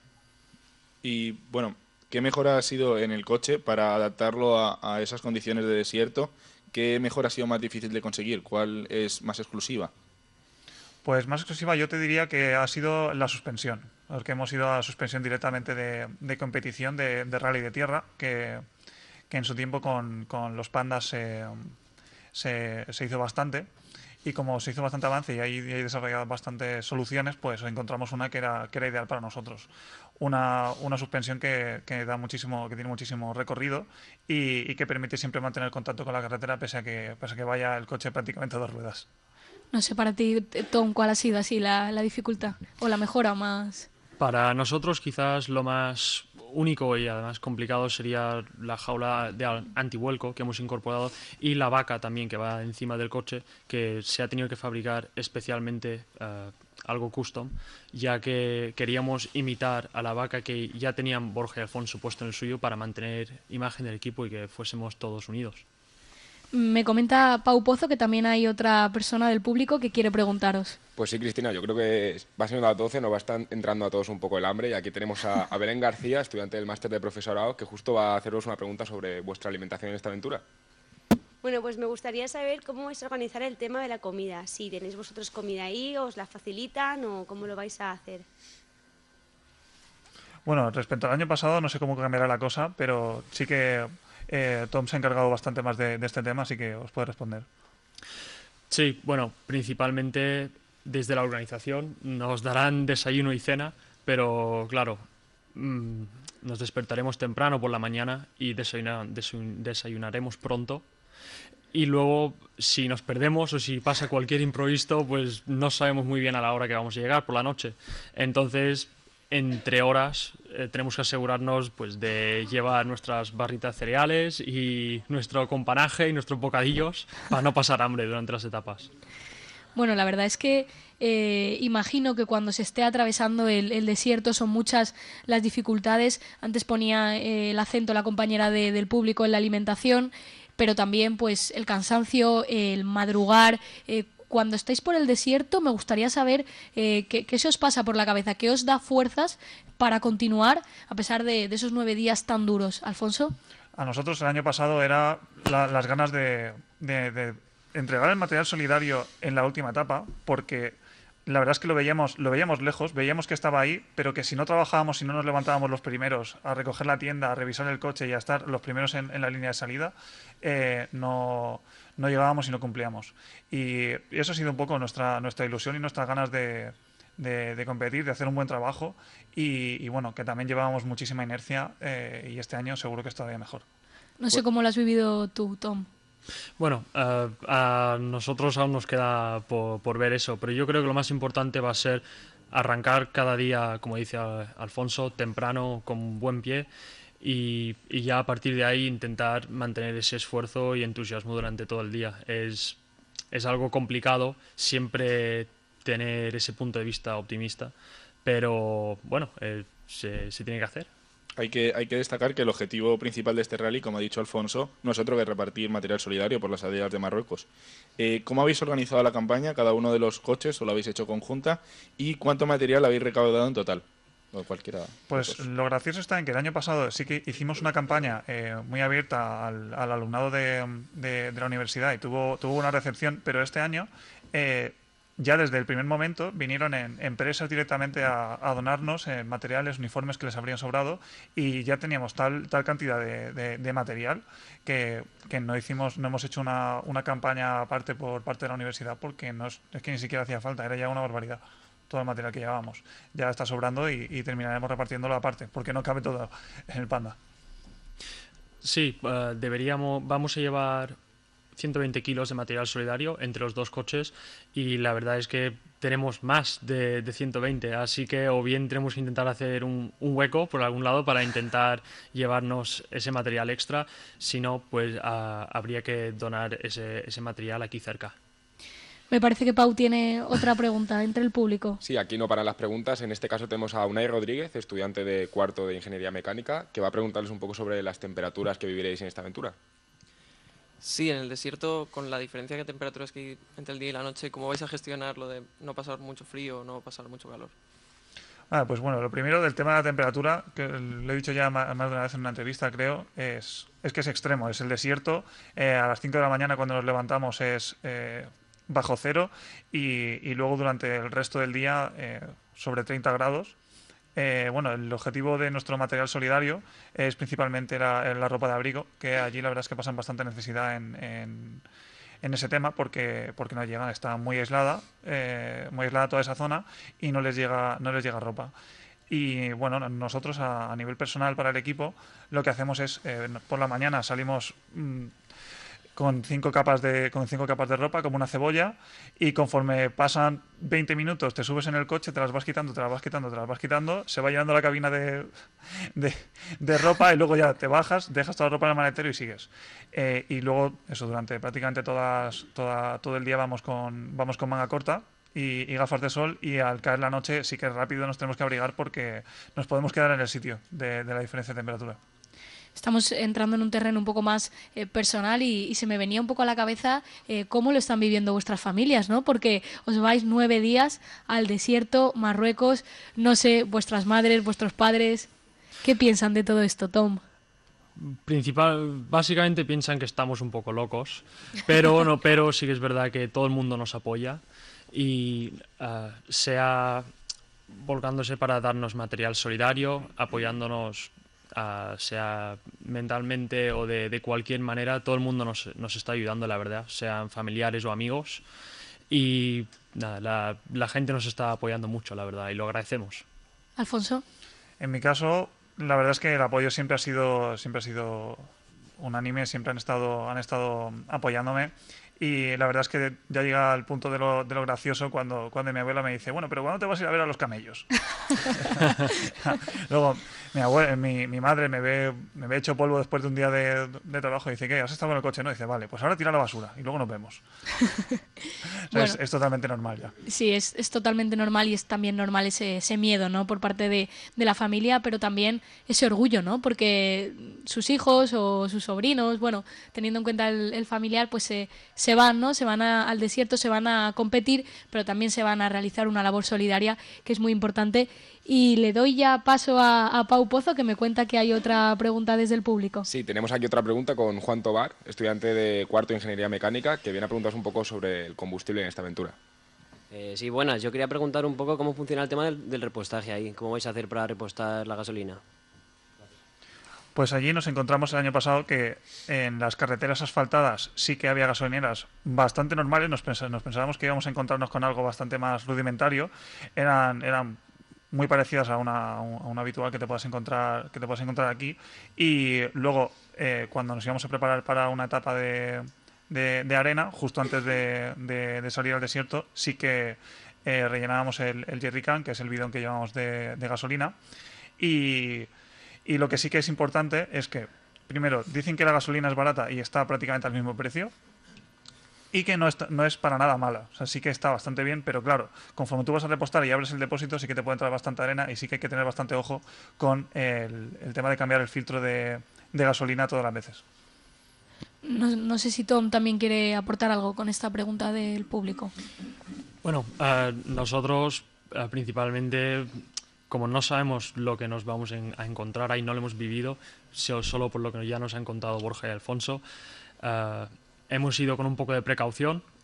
Y bueno, ¿qué mejora ha sido en el coche para adaptarlo a, a esas condiciones de desierto? ¿Qué mejora ha sido más difícil de conseguir? ¿Cuál es más exclusiva? Pues más exclusiva yo te diría que ha sido la suspensión, porque hemos ido a suspensión directamente de, de competición de, de rally de tierra, que, que en su tiempo con, con los pandas se, se, se hizo bastante. Y como se hizo bastante avance y hay, y hay desarrollado bastantes soluciones, pues encontramos una que era, que era ideal para nosotros. Una, una suspensión que, que da muchísimo, que tiene muchísimo recorrido y, y que permite siempre mantener contacto con la carretera pese a que, pese a que vaya el coche prácticamente a dos ruedas. No sé, para ti, Tom, ¿cuál ha sido así la, la dificultad o la mejora más? Para nosotros quizás lo más único y además complicado sería la jaula de antivuelco que hemos incorporado y la vaca también que va encima del coche, que se ha tenido que fabricar especialmente uh, algo custom, ya que queríamos imitar a la vaca que ya tenían Borja y Alfonso puesto en el suyo para mantener imagen del equipo y que fuésemos todos unidos. Me comenta Pau Pozo que también hay otra persona del público que quiere preguntaros. Pues sí, Cristina, yo creo que va siendo las doce, nos va a estar entrando a todos un poco el hambre y aquí tenemos a, a Belén García, estudiante del máster de profesorado, que justo va a haceros una pregunta sobre vuestra alimentación en esta aventura. Bueno, pues me gustaría saber cómo vais a organizar el tema de la comida. Si tenéis vosotros comida ahí, os la facilitan o cómo lo vais a hacer. Bueno, respecto al año pasado no sé cómo cambiará la cosa, pero sí que eh, Tom se ha encargado bastante más de, de este tema, así que os puede responder. Sí, bueno, principalmente desde la organización nos darán desayuno y cena, pero claro, mmm, nos despertaremos temprano por la mañana y desayuna, desayunaremos pronto. Y luego, si nos perdemos o si pasa cualquier imprevisto, pues no sabemos muy bien a la hora que vamos a llegar por la noche. Entonces, entre horas, eh, tenemos que asegurarnos pues, de llevar nuestras barritas cereales y nuestro companaje y nuestros bocadillos para no pasar hambre durante las etapas. Bueno, la verdad es que eh, imagino que cuando se esté atravesando el, el desierto son muchas las dificultades. Antes ponía eh, el acento la compañera de, del público en la alimentación, pero también pues el cansancio, el madrugar. Eh, cuando estáis por el desierto me gustaría saber eh, qué, qué se os pasa por la cabeza, qué os da fuerzas para continuar a pesar de, de esos nueve días tan duros. Alfonso. A nosotros el año pasado era la, las ganas de, de, de entregar el material solidario en la última etapa, porque la verdad es que lo veíamos, lo veíamos lejos, veíamos que estaba ahí, pero que si no trabajábamos, si no nos levantábamos los primeros a recoger la tienda, a revisar el coche y a estar los primeros en, en la línea de salida, eh, no, no llegábamos y no cumplíamos. Y eso ha sido un poco nuestra, nuestra ilusión y nuestras ganas de, de, de competir, de hacer un buen trabajo y, y bueno, que también llevábamos muchísima inercia eh, y este año seguro que es todavía mejor. No sé cómo lo has vivido tú, Tom. Bueno, uh, a nosotros aún nos queda por, por ver eso, pero yo creo que lo más importante va a ser arrancar cada día, como dice Alfonso, temprano, con buen pie y, y ya a partir de ahí intentar mantener ese esfuerzo y entusiasmo durante todo el día. Es, es algo complicado siempre tener ese punto de vista optimista, pero bueno, eh, se, se tiene que hacer. Hay que, hay que destacar que el objetivo principal de este rally, como ha dicho Alfonso, no es otro que repartir material solidario por las aldeas de Marruecos. Eh, ¿Cómo habéis organizado la campaña, cada uno de los coches, o lo habéis hecho conjunta? ¿Y cuánto material habéis recaudado en total? O cualquiera. Pues lo gracioso está en que el año pasado sí que hicimos una campaña eh, muy abierta al, al alumnado de, de, de la universidad y tuvo, tuvo una recepción, pero este año... Eh, ya desde el primer momento vinieron en empresas directamente a, a donarnos eh, materiales, uniformes que les habrían sobrado, y ya teníamos tal tal cantidad de, de, de material que, que no hicimos no hemos hecho una, una campaña aparte por parte de la universidad, porque no es, es que ni siquiera hacía falta, era ya una barbaridad todo el material que llevábamos. Ya está sobrando y, y terminaremos repartiéndolo aparte, porque no cabe todo en el Panda. Sí, uh, deberíamos, vamos a llevar ciento veinte kilos de material solidario entre los dos coches, y la verdad es que tenemos más de, de ciento veinte, así que o bien tenemos que intentar hacer un, un hueco por algún lado para intentar llevarnos ese material extra, si no, pues uh, habría que donar ese, ese material aquí cerca. Me parece que Pau tiene otra pregunta entre el público. Sí, aquí no paran las preguntas. En este caso tenemos a Unai Rodríguez, estudiante de cuarto de Ingeniería Mecánica, que va a preguntarles un poco sobre las temperaturas que viviréis en esta aventura. Sí, en el desierto, con la diferencia de temperaturas que hay entre el día y la noche, ¿cómo vais a gestionar lo de no pasar mucho frío o no pasar mucho calor? Ah, pues bueno, lo primero del tema de la temperatura, que lo he dicho ya más de una vez en una entrevista, creo, es, es que es extremo. Es el desierto. Eh, a las cinco de la mañana cuando nos levantamos es eh, bajo cero, y, y luego durante el resto del día eh, sobre treinta grados. Eh, bueno, el objetivo de nuestro material solidario es principalmente la, la ropa de abrigo, que allí la verdad es que pasan bastante necesidad en, en, en ese tema, porque, porque no llegan, está muy aislada, eh, muy aislada toda esa zona, y no les llega, no les llega ropa. Y bueno, nosotros a, a nivel personal para el equipo lo que hacemos es, eh, por la mañana salimos mmm, con cinco capas de con cinco capas de ropa, como una cebolla, y conforme pasan veinte minutos te subes en el coche, te las vas quitando, te las vas quitando, te las vas quitando, se va llenando la cabina de, de, de ropa, y luego ya te bajas, dejas toda la ropa en el maletero y sigues. Eh, y luego, eso, durante prácticamente todas, toda, todo el día vamos con, vamos con manga corta y, y gafas de sol, y al caer la noche sí que rápido nos tenemos que abrigar porque nos podemos quedar en el sitio de, de la diferencia de temperatura. Estamos entrando en un terreno un poco más eh, personal, y, y se me venía un poco a la cabeza eh, cómo lo están viviendo vuestras familias, ¿no? Porque os vais nueve días al desierto, Marruecos, no sé, vuestras madres, vuestros padres, ¿qué piensan de todo esto, Tom? Principal, básicamente piensan que estamos un poco locos, pero no, pero sí que es verdad que todo el mundo nos apoya, y uh, sea volcándose para darnos material solidario, apoyándonos, Uh, sea mentalmente o de, de cualquier manera, todo el mundo nos, nos está ayudando, la verdad, sean familiares o amigos, y nada, la, la gente nos está apoyando mucho, la verdad, y lo agradecemos. Alfonso. En mi caso, la verdad es que el apoyo siempre ha sido siempre ha sido unánime, siempre han estado han estado apoyándome. Y la verdad es que ya llega al punto de lo, de lo gracioso cuando, cuando mi abuela me dice, bueno, pero ¿cuándo te vas a ir a ver a los camellos? Luego, mi, abuela, mi, mi madre me ve, me ve hecho polvo después de un día de, de trabajo y dice, ¿qué? ¿Has estado en el coche? No, dice, vale, pues ahora tira la basura y luego nos vemos. O sea, bueno, es, es totalmente normal ya. Sí, es, es totalmente normal, y es también normal ese, ese miedo, ¿no?, por parte de, de la familia, pero también ese orgullo, ¿no?, porque sus hijos o sus sobrinos, bueno, teniendo en cuenta el, el familiar, pues se, se van, ¿no?, se van a, al desierto, se van a competir, pero también se van a realizar una labor solidaria que es muy importante. Y le doy ya paso a, a Pau Pozo, que me cuenta que hay otra pregunta desde el público. Sí, tenemos aquí otra pregunta con Juan Tobar, estudiante de cuarto de Ingeniería Mecánica, que viene a preguntarnos un poco sobre el combustible en esta aventura. Eh, sí, buenas. Yo quería preguntar un poco cómo funciona el tema del, del repostaje ahí. ¿Cómo vais a hacer para repostar la gasolina? Pues allí nos encontramos el año pasado que en las carreteras asfaltadas sí que había gasolineras bastante normales. Nos, pens- nos pensábamos que íbamos a encontrarnos con algo bastante más rudimentario. Eran, eran muy parecidas a una, a una habitual que te puedas encontrar, que te puedas encontrar aquí. Y luego, eh, cuando nos íbamos a preparar para una etapa de, de, de arena, justo antes de, de, de salir al desierto, sí que eh, rellenábamos el, el jerrycan, que es el bidón que llevamos de, de gasolina. Y... Y lo que sí que es importante es que, primero, dicen que la gasolina es barata y está prácticamente al mismo precio, y que no, está, no es para nada mala. O sea, sí que está bastante bien, pero claro, conforme tú vas a repostar y abres el depósito, sí que te puede entrar bastante arena, y sí que hay que tener bastante ojo con el, el tema de cambiar el filtro de, de gasolina todas las veces. No, no sé si Tom también quiere aportar algo con esta pregunta del público. Bueno, uh, nosotros uh, principalmente... Como no sabemos lo que nos vamos en, a encontrar ahí, no lo hemos vivido, solo por lo que ya nos han contado Borja y Alfonso, uh, hemos ido con un poco de precaución,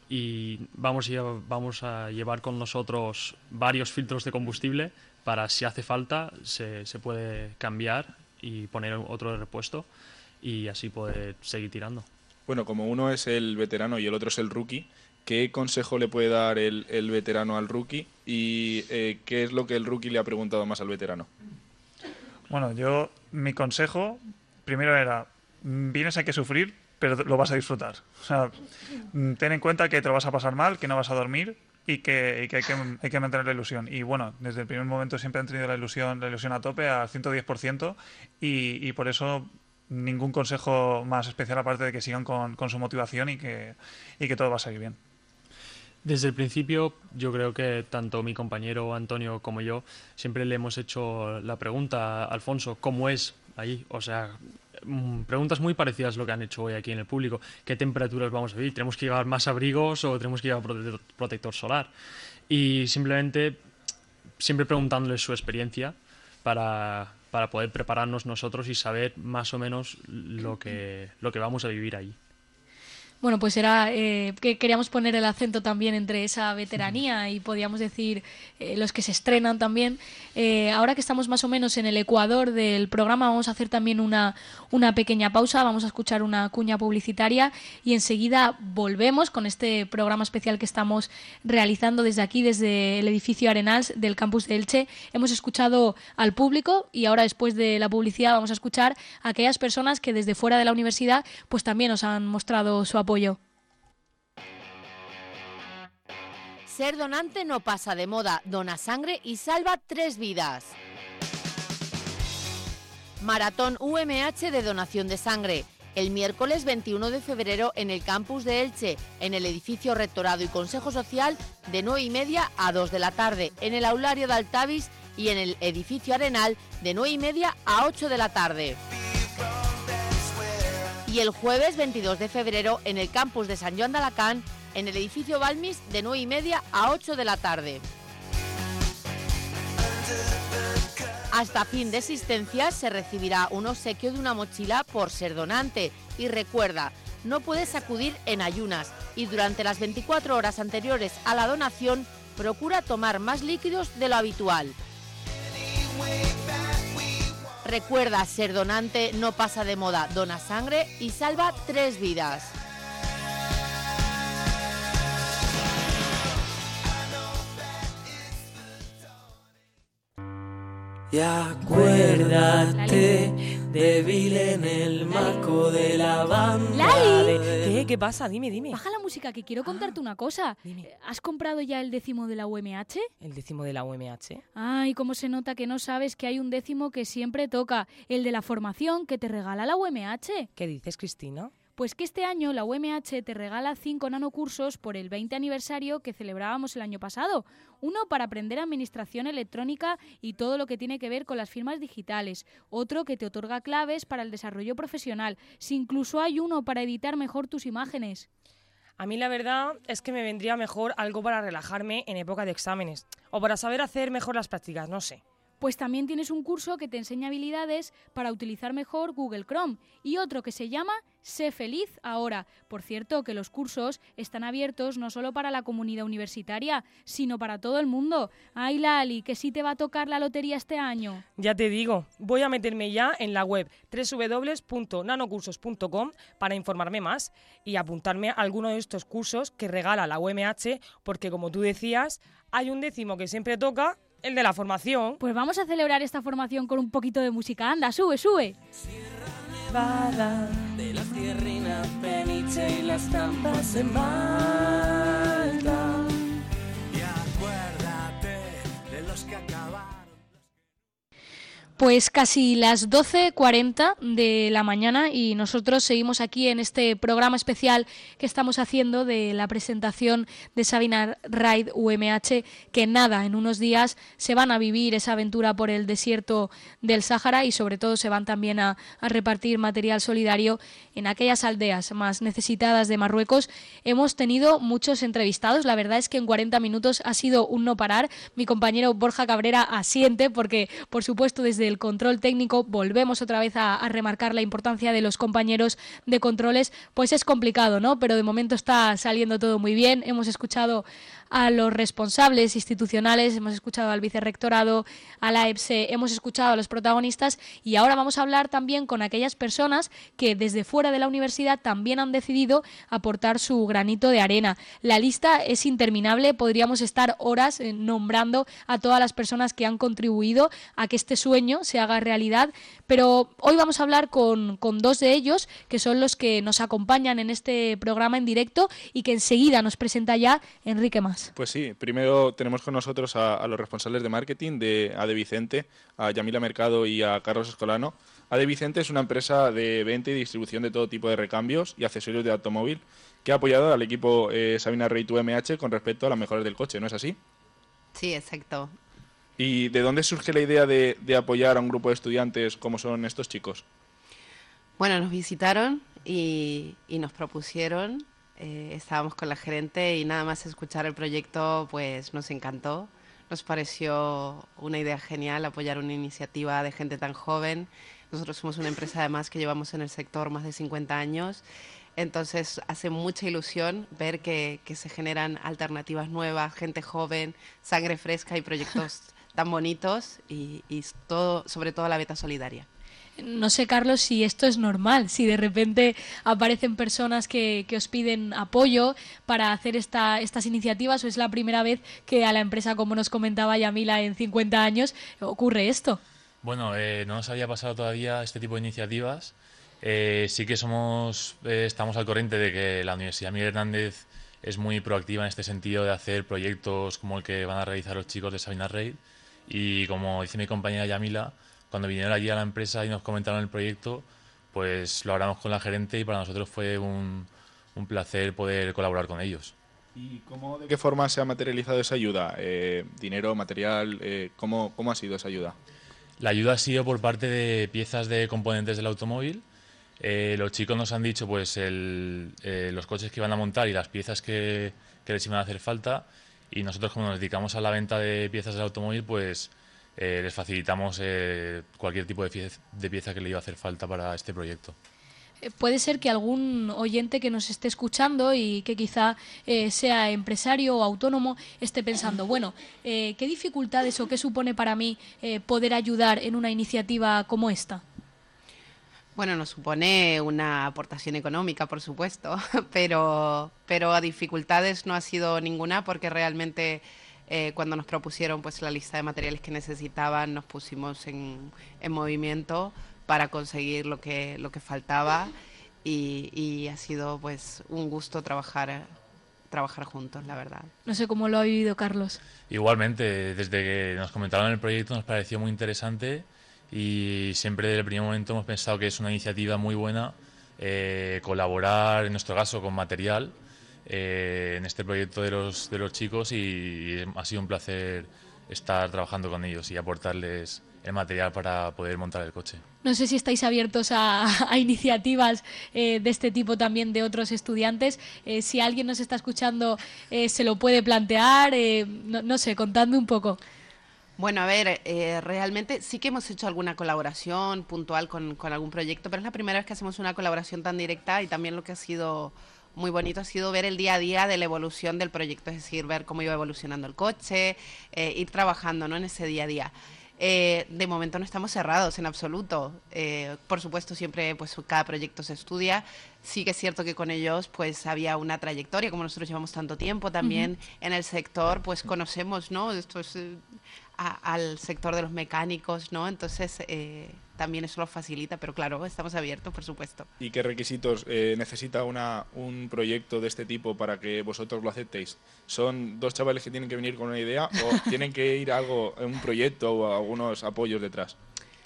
y vamos a, vamos a llevar con nosotros varios filtros de combustible para, si hace falta, se, se puede cambiar y poner otro de repuesto y así poder seguir tirando. Bueno, como uno es el veterano y el otro es el rookie, ¿qué consejo le puede dar el, el veterano al rookie y eh, qué es lo que el rookie le ha preguntado más al veterano? Bueno, yo, mi consejo primero era, vienes, hay que sufrir, pero lo vas a disfrutar. O sea, ten en cuenta que te lo vas a pasar mal, que no vas a dormir y que, y que, hay, que hay que mantener la ilusión. Y bueno, desde el primer momento siempre han tenido la ilusión, la ilusión a tope, al ciento diez por ciento, y, y por eso ningún consejo más especial aparte de que sigan con, con su motivación y que, y que todo va a salir bien. Desde el principio, yo creo que tanto mi compañero Antonio como yo siempre le hemos hecho la pregunta a Alfonso, ¿cómo es allí? O sea, preguntas muy parecidas a lo que han hecho hoy aquí en el público. ¿Qué temperaturas vamos a vivir? ¿Tenemos que llevar más abrigos o tenemos que llevar protector, protector solar? Y simplemente, siempre preguntándole su experiencia para, para poder prepararnos nosotros y saber más o menos lo que, lo que vamos a vivir allí. Bueno, pues era eh, que queríamos poner el acento también entre esa veteranía y podíamos decir eh, los que se estrenan también. Eh, ahora que estamos más o menos en el ecuador del programa, vamos a hacer también una, una pequeña pausa, vamos a escuchar una cuña publicitaria y enseguida volvemos con este programa especial que estamos realizando desde aquí, desde el edificio Arenals del campus de Elche. Hemos escuchado al público y ahora, después de la publicidad, vamos a escuchar a aquellas personas que desde fuera de la universidad pues también nos han mostrado su apoyo. apoyo. Ser donante no pasa de moda, dona sangre y salva tres vidas. Maratón U M H de donación de sangre, el miércoles veintiuno de febrero en el campus de Elche, en el edificio Rectorado y Consejo Social, de nueve y media a dos de la tarde, en el aulario de Altavis y en el edificio Arenal, de nueve y media a ocho de la tarde. Y el jueves veintidós de febrero en el campus de San Joan de Alacant, en el edificio Balmis, de nueve y media a ocho de la tarde. Hasta fin de existencias se recibirá un obsequio de una mochila por ser donante. Y recuerda, no puedes acudir en ayunas y durante las veinticuatro horas anteriores a la donación procura tomar más líquidos de lo habitual. Recuerda, ser donante no pasa de moda, dona sangre y salva tres vidas. Y acuérdate, débil en el marco de la banda. ¡Lali! ¿Qué? ¿Qué pasa? Dime, dime. Baja la música, que quiero contarte una cosa. Dime. ¿Has comprado ya el décimo de la U M H? ¿El décimo de la U M H? Ay, cómo se nota que no sabes que hay un décimo que siempre toca, el de la formación que te regala la U M H. ¿Qué dices, Cristina? Pues que este año la U M H te regala cinco nanocursos por el veinte aniversario que celebrábamos el año pasado. Uno para aprender administración electrónica y todo lo que tiene que ver con las firmas digitales. Otro que te otorga claves para el desarrollo profesional. Si incluso hay uno para editar mejor tus imágenes. A mí la verdad es que me vendría mejor algo para relajarme en época de exámenes. O para saber hacer mejor las prácticas, no sé. Pues también tienes un curso que te enseña habilidades para utilizar mejor Google Chrome y otro que se llama Sé Feliz Ahora. Por cierto, que los cursos están abiertos no solo para la comunidad universitaria, sino para todo el mundo. Ay, Lali, que sí te va a tocar la lotería este año. Ya te digo, voy a meterme ya en la web doble u doble u doble u punto nanocursos punto com para informarme más y apuntarme a alguno de estos cursos que regala la U M H, porque como tú decías, hay un décimo que siempre toca, el de la formación. Pues vamos a celebrar esta formación con un poquito de música. Anda, sube, sube. De la tierrina Peniche y las trampas en Malta. Y acuérdate de los que acabaron. Pues casi las doce cuarenta de la mañana y nosotros seguimos aquí en este programa especial que estamos haciendo de la presentación de Sabina Ride U M H, que nada, en unos días se van a vivir esa aventura por el desierto del Sáhara y sobre todo se van también a, a repartir material solidario en aquellas aldeas más necesitadas de Marruecos. Hemos tenido muchos entrevistados, la verdad es que en cuarenta minutos ha sido un no parar. Mi compañero Borja Cabrera asiente porque, por supuesto, desde del control técnico, volvemos otra vez a, a remarcar la importancia de los compañeros de controles, pues es complicado, ¿no? Pero de momento está saliendo todo muy bien. Hemos escuchado a los responsables institucionales, hemos escuchado al vicerrectorado, a la E P S E, hemos escuchado a los protagonistas y ahora vamos a hablar también con aquellas personas que desde fuera de la universidad también han decidido aportar su granito de arena. La lista es interminable, podríamos estar horas eh, nombrando a todas las personas que han contribuido a que este sueño se haga realidad, pero hoy vamos a hablar con, con dos de ellos, que son los que nos acompañan en este programa en directo y que enseguida nos presenta ya Enrique Mas. Pues sí, primero tenemos con nosotros a, a los responsables de marketing de A D Vicente, a Yamila Mercado y a Carlos Escolano. A D Vicente es una empresa de venta y distribución de todo tipo de recambios y accesorios de automóvil que ha apoyado al equipo eh, Sabina Reid U M H con respecto a las mejoras del coche, ¿no es así? Sí, exacto. ¿Y de dónde surge la idea de, de apoyar a un grupo de estudiantes como son estos chicos? Bueno, nos visitaron y, y nos propusieron. Eh, estábamos con la gerente y nada más escuchar el proyecto pues nos encantó, nos pareció una idea genial apoyar una iniciativa de gente tan joven. Nosotros somos una empresa además que llevamos en el sector más de cincuenta años, entonces hace mucha ilusión ver que, que se generan alternativas nuevas, gente joven, sangre fresca y proyectos tan bonitos y, y todo, sobre todo la beta solidaria. No sé, Carlos, si esto es normal, si de repente aparecen personas que, que os piden apoyo para hacer esta, estas iniciativas, o es la primera vez que a la empresa, como nos comentaba Yamila, en cincuenta años ocurre esto. Bueno, eh, no nos había pasado todavía este tipo de iniciativas. Eh, sí que somos, eh, estamos al corriente de que la Universidad Miguel Hernández es muy proactiva en este sentido de hacer proyectos como el que van a realizar los chicos de Sabina Reid. Y como dice mi compañera Yamila, cuando vinieron allí a la empresa y nos comentaron el proyecto, pues lo hablamos con la gerente y para nosotros fue un, un placer poder colaborar con ellos. ¿Y cómo, de qué forma se ha materializado esa ayuda? Eh, ¿Dinero, material? Eh, ¿cómo, ¿Cómo ha sido esa ayuda? La ayuda ha sido por parte de piezas de componentes del automóvil. Eh, los chicos nos han dicho pues el, eh, los coches que iban a montar y las piezas que, que les iban a hacer falta, y nosotros, como nos dedicamos a la venta de piezas del automóvil, pues Eh, les facilitamos eh, cualquier tipo de pieza, de pieza que le iba a hacer falta para este proyecto. Puede ser que algún oyente que nos esté escuchando y que quizá eh, sea empresario o autónomo esté pensando, bueno, eh, ¿qué dificultades o qué supone para mí eh, poder ayudar en una iniciativa como esta? Bueno, nos supone una aportación económica, por supuesto, pero, pero a dificultades no ha sido ninguna porque realmente... Eh, cuando nos propusieron pues la lista de materiales que necesitaban, nos pusimos en, en movimiento para conseguir lo que lo que faltaba y, y ha sido pues un gusto trabajar trabajar juntos, la verdad. No sé cómo lo ha vivido Carlos. Igualmente, desde que nos comentaron el proyecto nos pareció muy interesante y siempre desde el primer momento hemos pensado que es una iniciativa muy buena, eh, colaborar en nuestro caso con material Eh, en este proyecto de los, de los chicos, y ha sido un placer estar trabajando con ellos y aportarles el material para poder montar el coche. No sé si estáis abiertos a, a iniciativas eh, de este tipo también de otros estudiantes. Eh, si alguien nos está escuchando, eh, se lo puede plantear. Eh, no, no sé, contadme un poco. Bueno, a ver, eh, realmente sí que hemos hecho alguna colaboración puntual con, con algún proyecto, pero es la primera vez que hacemos una colaboración tan directa y también lo que ha sido... muy bonito ha sido ver el día a día de la evolución del proyecto, es decir, ver cómo iba evolucionando el coche, eh, ir trabajando, ¿no?, en ese día a día. Eh, de momento no estamos cerrados en absoluto. Eh, por supuesto, siempre pues cada proyecto se estudia. Sí que es cierto que con ellos pues había una trayectoria, como nosotros llevamos tanto tiempo también uh-huh. en el sector, pues conocemos, ¿no?, esto es, eh, a, al sector de los mecánicos, ¿no? Entonces eh, también eso lo facilita, pero claro, estamos abiertos, por supuesto. ¿Y qué requisitos eh, necesita una, un proyecto de este tipo para que vosotros lo aceptéis? ¿Son dos chavales que tienen que venir con una idea o tienen que ir a algo, a un proyecto o a algunos apoyos detrás?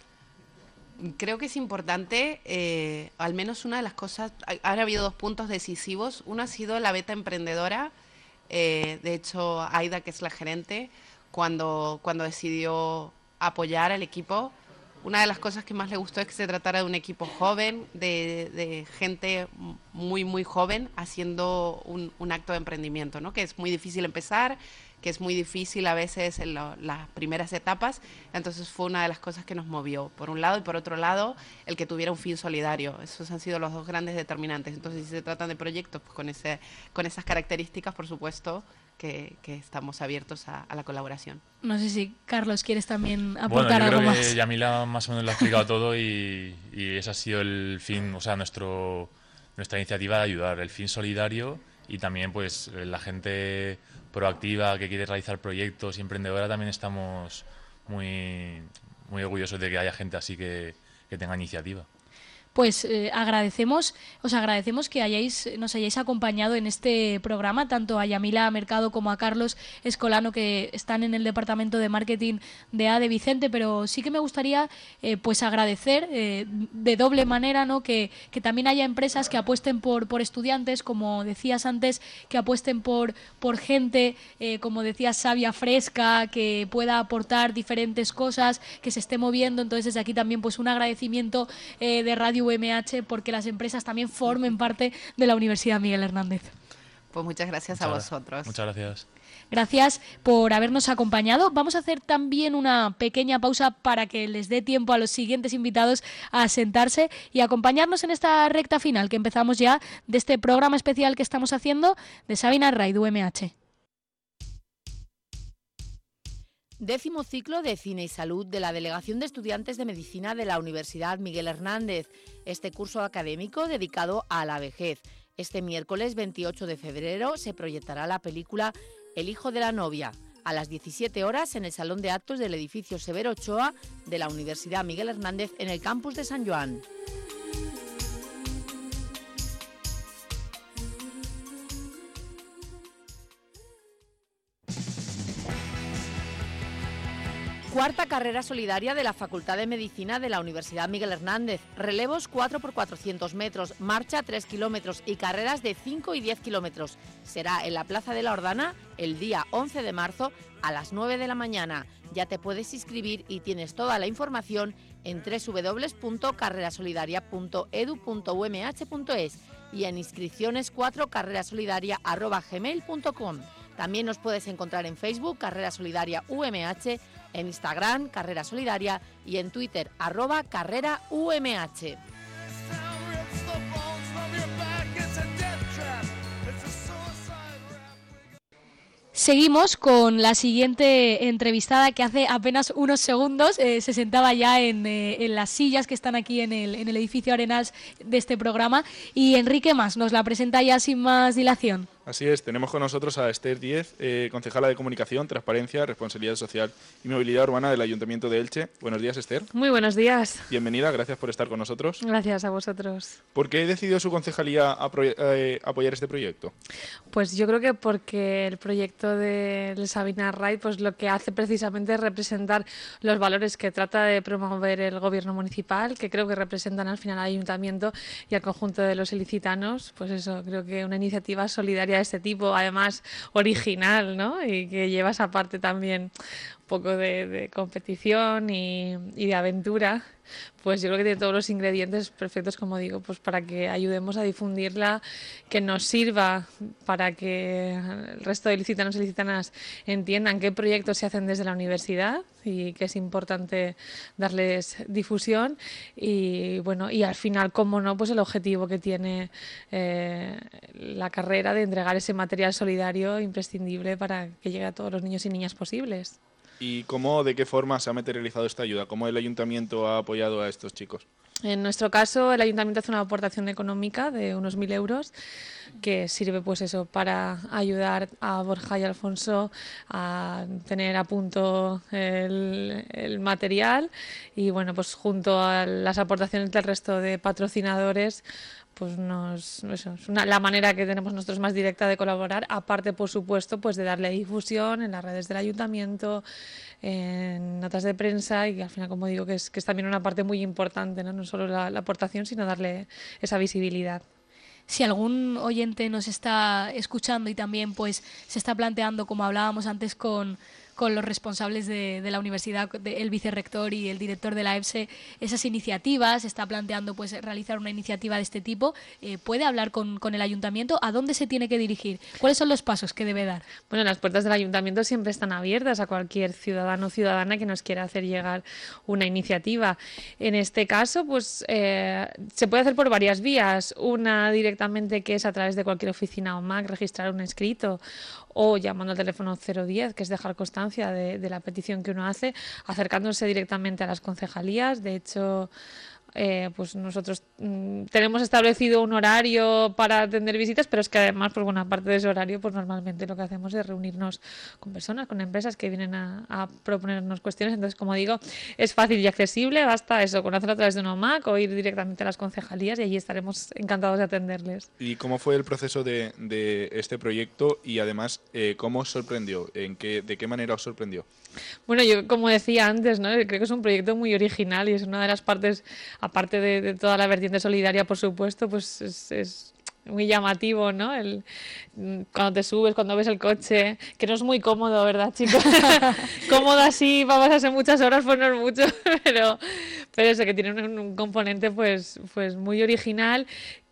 Creo que es importante, eh, al menos una de las cosas, han habido dos puntos decisivos. Uno ha sido la beta emprendedora, eh, de hecho Aida, que es la gerente, cuando, cuando decidió apoyar al equipo, una de las cosas que más le gustó es que se tratara de un equipo joven, de, de gente muy, muy joven, haciendo un, un acto de emprendimiento, ¿no?, que es muy difícil empezar, que es muy difícil a veces en lo, las primeras etapas. Entonces fue una de las cosas que nos movió, por un lado, y por otro lado, el que tuviera un fin solidario. Esos han sido los dos grandes determinantes. Entonces, si se tratan de proyectos pues, con, ese, con esas características, por supuesto, que, que estamos abiertos a, a la colaboración. No sé si, Carlos, quieres también aportar bueno, yo algo creo más. Que Yamila más o menos lo ha explicado todo y, y ese ha sido el fin, o sea, nuestro, nuestra iniciativa de ayudar, el fin solidario y también pues la gente proactiva que quiere realizar proyectos y emprendedora también estamos muy, muy orgullosos de que haya gente así que, que tenga iniciativa. Pues eh, agradecemos, os agradecemos que hayáis, nos hayáis acompañado en este programa, tanto a Yamila Mercado como a Carlos Escolano, que están en el departamento de marketing de A D Vicente, pero sí que me gustaría eh, pues agradecer eh, de doble manera, ¿no? que, que también haya empresas que apuesten por, por estudiantes, como decías antes, que apuesten por, por gente, eh, como decías, sabia, fresca, que pueda aportar diferentes cosas, que se esté moviendo. Entonces desde aquí también pues un agradecimiento eh, de Radio U M H porque las empresas también formen parte de la Universidad Miguel Hernández. Pues muchas gracias muchas, a vosotros. Muchas gracias. Gracias por habernos acompañado. Vamos a hacer también una pequeña pausa para que les dé tiempo a los siguientes invitados a sentarse y acompañarnos en esta recta final que empezamos ya de este programa especial que estamos haciendo de Sabina Raid U M H. Décimo ciclo de Cine y Salud de la Delegación de Estudiantes de Medicina de la Universidad Miguel Hernández. Este curso académico dedicado a la vejez. Este miércoles veintiocho de febrero se proyectará la película El hijo de la novia, a las diecisiete horas en el Salón de Actos del edificio Severo Ochoa de la Universidad Miguel Hernández en el campus de San Joan. Cuarta carrera solidaria de la Facultad de Medicina de la Universidad Miguel Hernández. Relevos cuatro por cuatrocientos metros, marcha tres kilómetros y carreras de cinco y diez kilómetros. Será en la Plaza de la Ordana el día once de marzo a las nueve de la mañana. Ya te puedes inscribir y tienes toda la información en doble u doble u doble u punto carrerasolidaria punto edu punto u m h punto es y en inscripciones cuatro carrerasolidaria arroba gmail punto com. También nos puedes encontrar en Facebook, Carrera Solidaria U M H, en Instagram, Carrera Solidaria, y en Twitter, arroba Carrera U M H. Seguimos con la siguiente entrevistada que hace apenas unos segundos eh, se sentaba ya en, eh, en las sillas que están aquí en el, en el edificio Arenals de este programa, y Enrique Mas nos la presenta ya sin más dilación. Así es, tenemos con nosotros a Esther Díez, eh, concejala de Comunicación, Transparencia, Responsabilidad Social y Movilidad Urbana del Ayuntamiento de Elche. Buenos días, Esther. Muy buenos días. Bienvenida, gracias por estar con nosotros. Gracias a vosotros. ¿Por qué decidió su concejalía apro- eh, apoyar este proyecto? Pues yo creo que porque el proyecto del Sabina Raid pues lo que hace precisamente es representar los valores que trata de promover el gobierno municipal, que creo que representan al final al ayuntamiento y al conjunto de los ilicitanos. Pues eso, creo que una iniciativa solidaria de este tipo, además original, ¿no? Y que lleva esa parte también un poco de, de competición y, y de aventura, pues yo creo que tiene todos los ingredientes perfectos, como digo, pues para que ayudemos a difundirla, que nos sirva para que el resto de ilicitanos y ilicitanas entiendan qué proyectos se hacen desde la universidad y que es importante darles difusión, y bueno, y al final, cómo no, pues el objetivo que tiene eh, la carrera de entregar ese material solidario imprescindible para que llegue a todos los niños y niñas posibles. ¿Y cómo, de qué forma se ha materializado esta ayuda? ¿Cómo el ayuntamiento ha apoyado a estos chicos? En nuestro caso, el ayuntamiento hace una aportación económica de unos mil euros que sirve, pues eso, para ayudar a Borja y Alfonso a tener a punto el, el material, y bueno, pues junto a las aportaciones del resto de patrocinadores, pues nos, eso, es una, la manera que tenemos nosotros más directa de colaborar, aparte, por supuesto, pues de darle difusión en las redes del ayuntamiento, en notas de prensa, y al final, como digo, que es, que es también una parte muy importante, ¿no? No solo la, la aportación, sino darle esa visibilidad. Si algún oyente nos está escuchando y también pues se está planteando, como hablábamos antes con, con los responsables de, de la universidad, de, el vicerrector y el director de la E B S E, esas iniciativas, está planteando pues realizar una iniciativa de este tipo. Eh, ¿Puede hablar con, con el ayuntamiento? ¿A dónde se tiene que dirigir? ¿Cuáles son los pasos que debe dar? Bueno, las puertas del ayuntamiento siempre están abiertas a cualquier ciudadano o ciudadana que nos quiera hacer llegar una iniciativa. En este caso, pues eh, se puede hacer por varias vías. Una directamente, que es a través de cualquier oficina o M A C, registrar un escrito, o llamando al teléfono cero diez, que es dejar constancia de, de la petición que uno hace, acercándose directamente a las concejalías. De hecho, Eh, pues nosotros mm, tenemos establecido un horario para atender visitas, pero es que además, pues bueno, aparte de ese horario, pues normalmente lo que hacemos es reunirnos con personas, con empresas que vienen a, a proponernos cuestiones. Entonces, como digo, es fácil y accesible, basta eso, con hacerlo a través de un O M A C o ir directamente a las concejalías, y allí estaremos encantados de atenderles. ¿Y cómo fue el proceso de, de este proyecto y además eh, cómo os sorprendió? ¿En qué, ¿De qué manera os sorprendió? Bueno, yo como decía antes, ¿no? Creo que es un proyecto muy original y es una de las partes, aparte de, de toda la vertiente solidaria, por supuesto, pues es, es muy llamativo, ¿no? El, cuando te subes, cuando ves el coche, que no es muy cómodo, ¿verdad, chicos? Cómodo así, vamos a hacer muchas horas, pues no es mucho, pero, pero eso, que tiene un, un componente pues, pues muy original,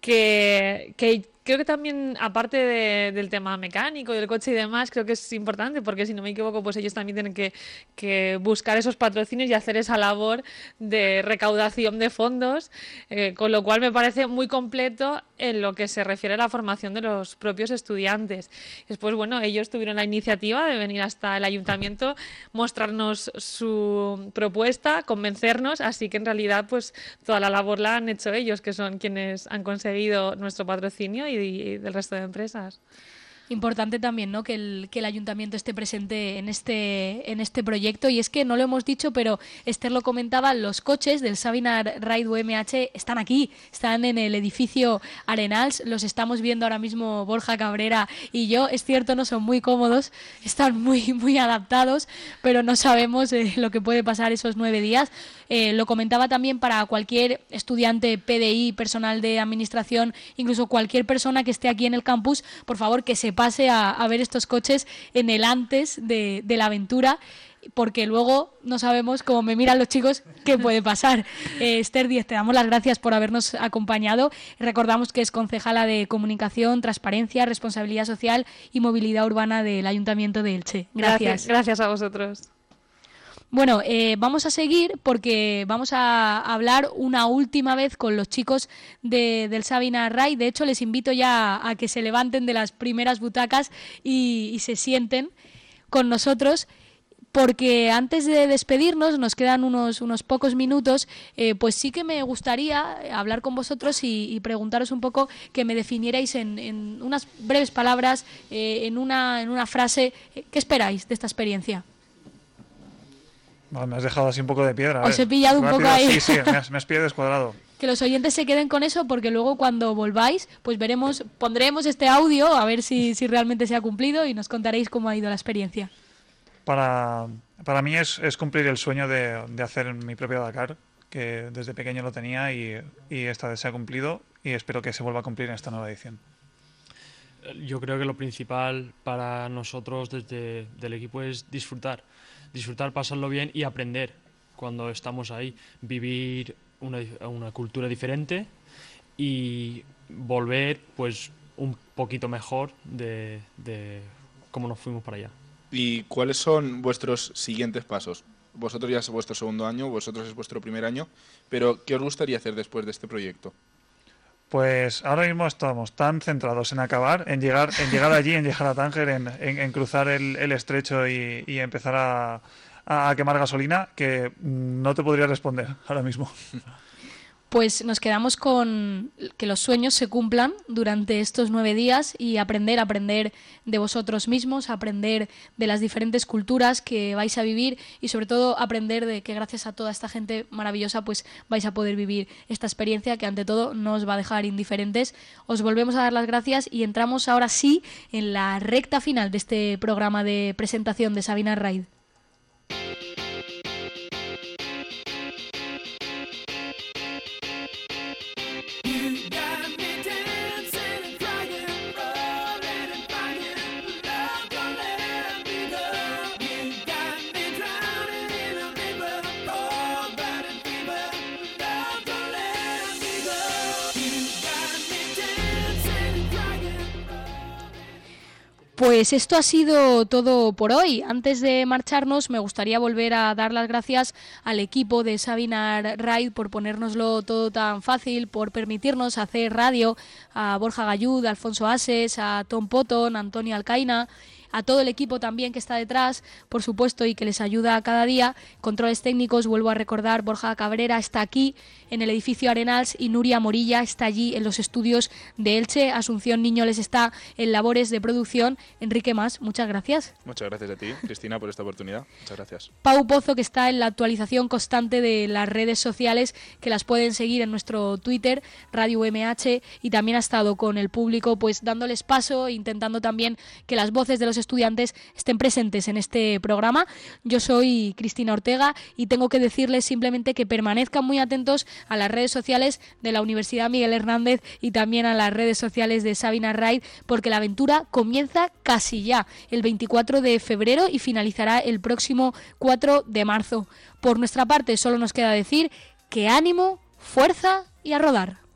que, que creo que también, aparte de, del tema mecánico, del coche y demás, creo que es importante, porque si no me equivoco, pues ellos también tienen que, que buscar esos patrocinios y hacer esa labor de recaudación de fondos, eh, con lo cual me parece muy completo en lo que se refiere a la formación de los propios estudiantes. Después, bueno, ellos tuvieron la iniciativa de venir hasta el ayuntamiento, mostrarnos su propuesta, convencernos, así que en realidad pues toda la labor la han hecho ellos, que son quienes han conseguido nuestro patrocinio, y y del resto de empresas. Importante también, ¿no?, que el, que el ayuntamiento esté presente en este, en este proyecto. Y es que no lo hemos dicho, pero Esther lo comentaba, los coches del Sabinar Ride U M H están aquí, están en el edificio Arenals, los estamos viendo ahora mismo Borja Cabrera y yo. Es cierto, no son muy cómodos, están muy, muy adaptados, pero no sabemos eh, lo que puede pasar esos nueve días. Eh, lo comentaba también para cualquier estudiante P D I, personal de administración, incluso cualquier persona que esté aquí en el campus, por favor, que se pase a, a ver estos coches en el antes de, de la aventura, porque luego no sabemos, como me miran los chicos, qué puede pasar. Eh, Esther Díez, te damos las gracias por habernos acompañado. Recordamos que es concejala de Comunicación, Transparencia, Responsabilidad Social y Movilidad Urbana del Ayuntamiento de Elche. Gracias. Gracias, gracias a vosotros. Bueno, eh, vamos a seguir porque vamos a hablar una última vez con los chicos de, del Sabinar Ride. De hecho, les invito ya a que se levanten de las primeras butacas y, y se sienten con nosotros, porque antes de despedirnos, nos quedan unos, unos pocos minutos, eh, pues sí que me gustaría hablar con vosotros y, y preguntaros un poco, que me definierais en, en unas breves palabras, eh, en, una, en una frase, ¿qué esperáis de esta experiencia? Bueno, me has dejado así un poco de piedra. Os he pillado un Rápido, poco ahí. Sí, sí, me has, me has pillado descuadrado. Que los oyentes se queden con eso, porque luego cuando volváis, pues veremos, pondremos este audio a ver si, si realmente se ha cumplido y nos contaréis cómo ha ido la experiencia. Para, para mí es, es cumplir el sueño de, de hacer mi propio Dakar, que desde pequeño lo tenía y, y esta vez se ha cumplido, y espero que se vuelva a cumplir en esta nueva edición. Yo creo que lo principal para nosotros desde el equipo es disfrutar. Disfrutar, pasarlo bien y aprender cuando estamos ahí. Vivir una, una cultura diferente y volver pues un poquito mejor de, de cómo nos fuimos para allá. ¿Y cuáles son vuestros siguientes pasos? Vosotros ya es vuestro segundo año, vosotros es vuestro primer año, pero ¿qué os gustaría hacer después de este proyecto? Pues ahora mismo estamos tan centrados en acabar, en llegar, en llegar allí, en llegar a Tánger, en, en, en cruzar el, el estrecho y, y empezar a, a quemar gasolina, que no te podría responder ahora mismo. Pues nos quedamos con que los sueños se cumplan durante estos nueve días y aprender, aprender de vosotros mismos, aprender de las diferentes culturas que vais a vivir y sobre todo aprender de que gracias a toda esta gente maravillosa pues vais a poder vivir esta experiencia que ante todo no os va a dejar indiferentes. Os volvemos a dar las gracias y entramos ahora sí en la recta final de este programa de presentación de Sabinar Ride. Got Pues esto ha sido todo por hoy. Antes de marcharnos, me gustaría volver a dar las gracias al equipo de Sabinar Ride por ponérnoslo todo tan fácil, por permitirnos hacer radio, a Borja Gallud, a Alfonso Ases, a Tom Potton, a Antonio Alcaina, a todo el equipo también que está detrás, por supuesto, y que les ayuda cada día. Controles técnicos, vuelvo a recordar, Borja Cabrera está aquí en el edificio Arenals y Nuria Morilla está allí en los estudios de Elche. Asunción Niñoles está en labores de producción. Enrique Mas, muchas gracias. Muchas gracias a ti, Cristina, por esta oportunidad. Muchas gracias. Pau Pozo, que está en la actualización constante de las redes sociales, que las pueden seguir en nuestro Twitter, Radio U M H, y también ha estado con el público pues dándoles paso, intentando también que las voces de los estudiantes estén presentes en este programa. Yo soy Cristina Ortega y tengo que decirles simplemente que permanezcan muy atentos a las redes sociales de la Universidad Miguel Hernández y también a las redes sociales de Sabinar Ride, porque la aventura comienza casi ya, el veinticuatro de febrero, y finalizará el próximo cuatro de marzo. Por nuestra parte, solo nos queda decir que ánimo, fuerza y a rodar.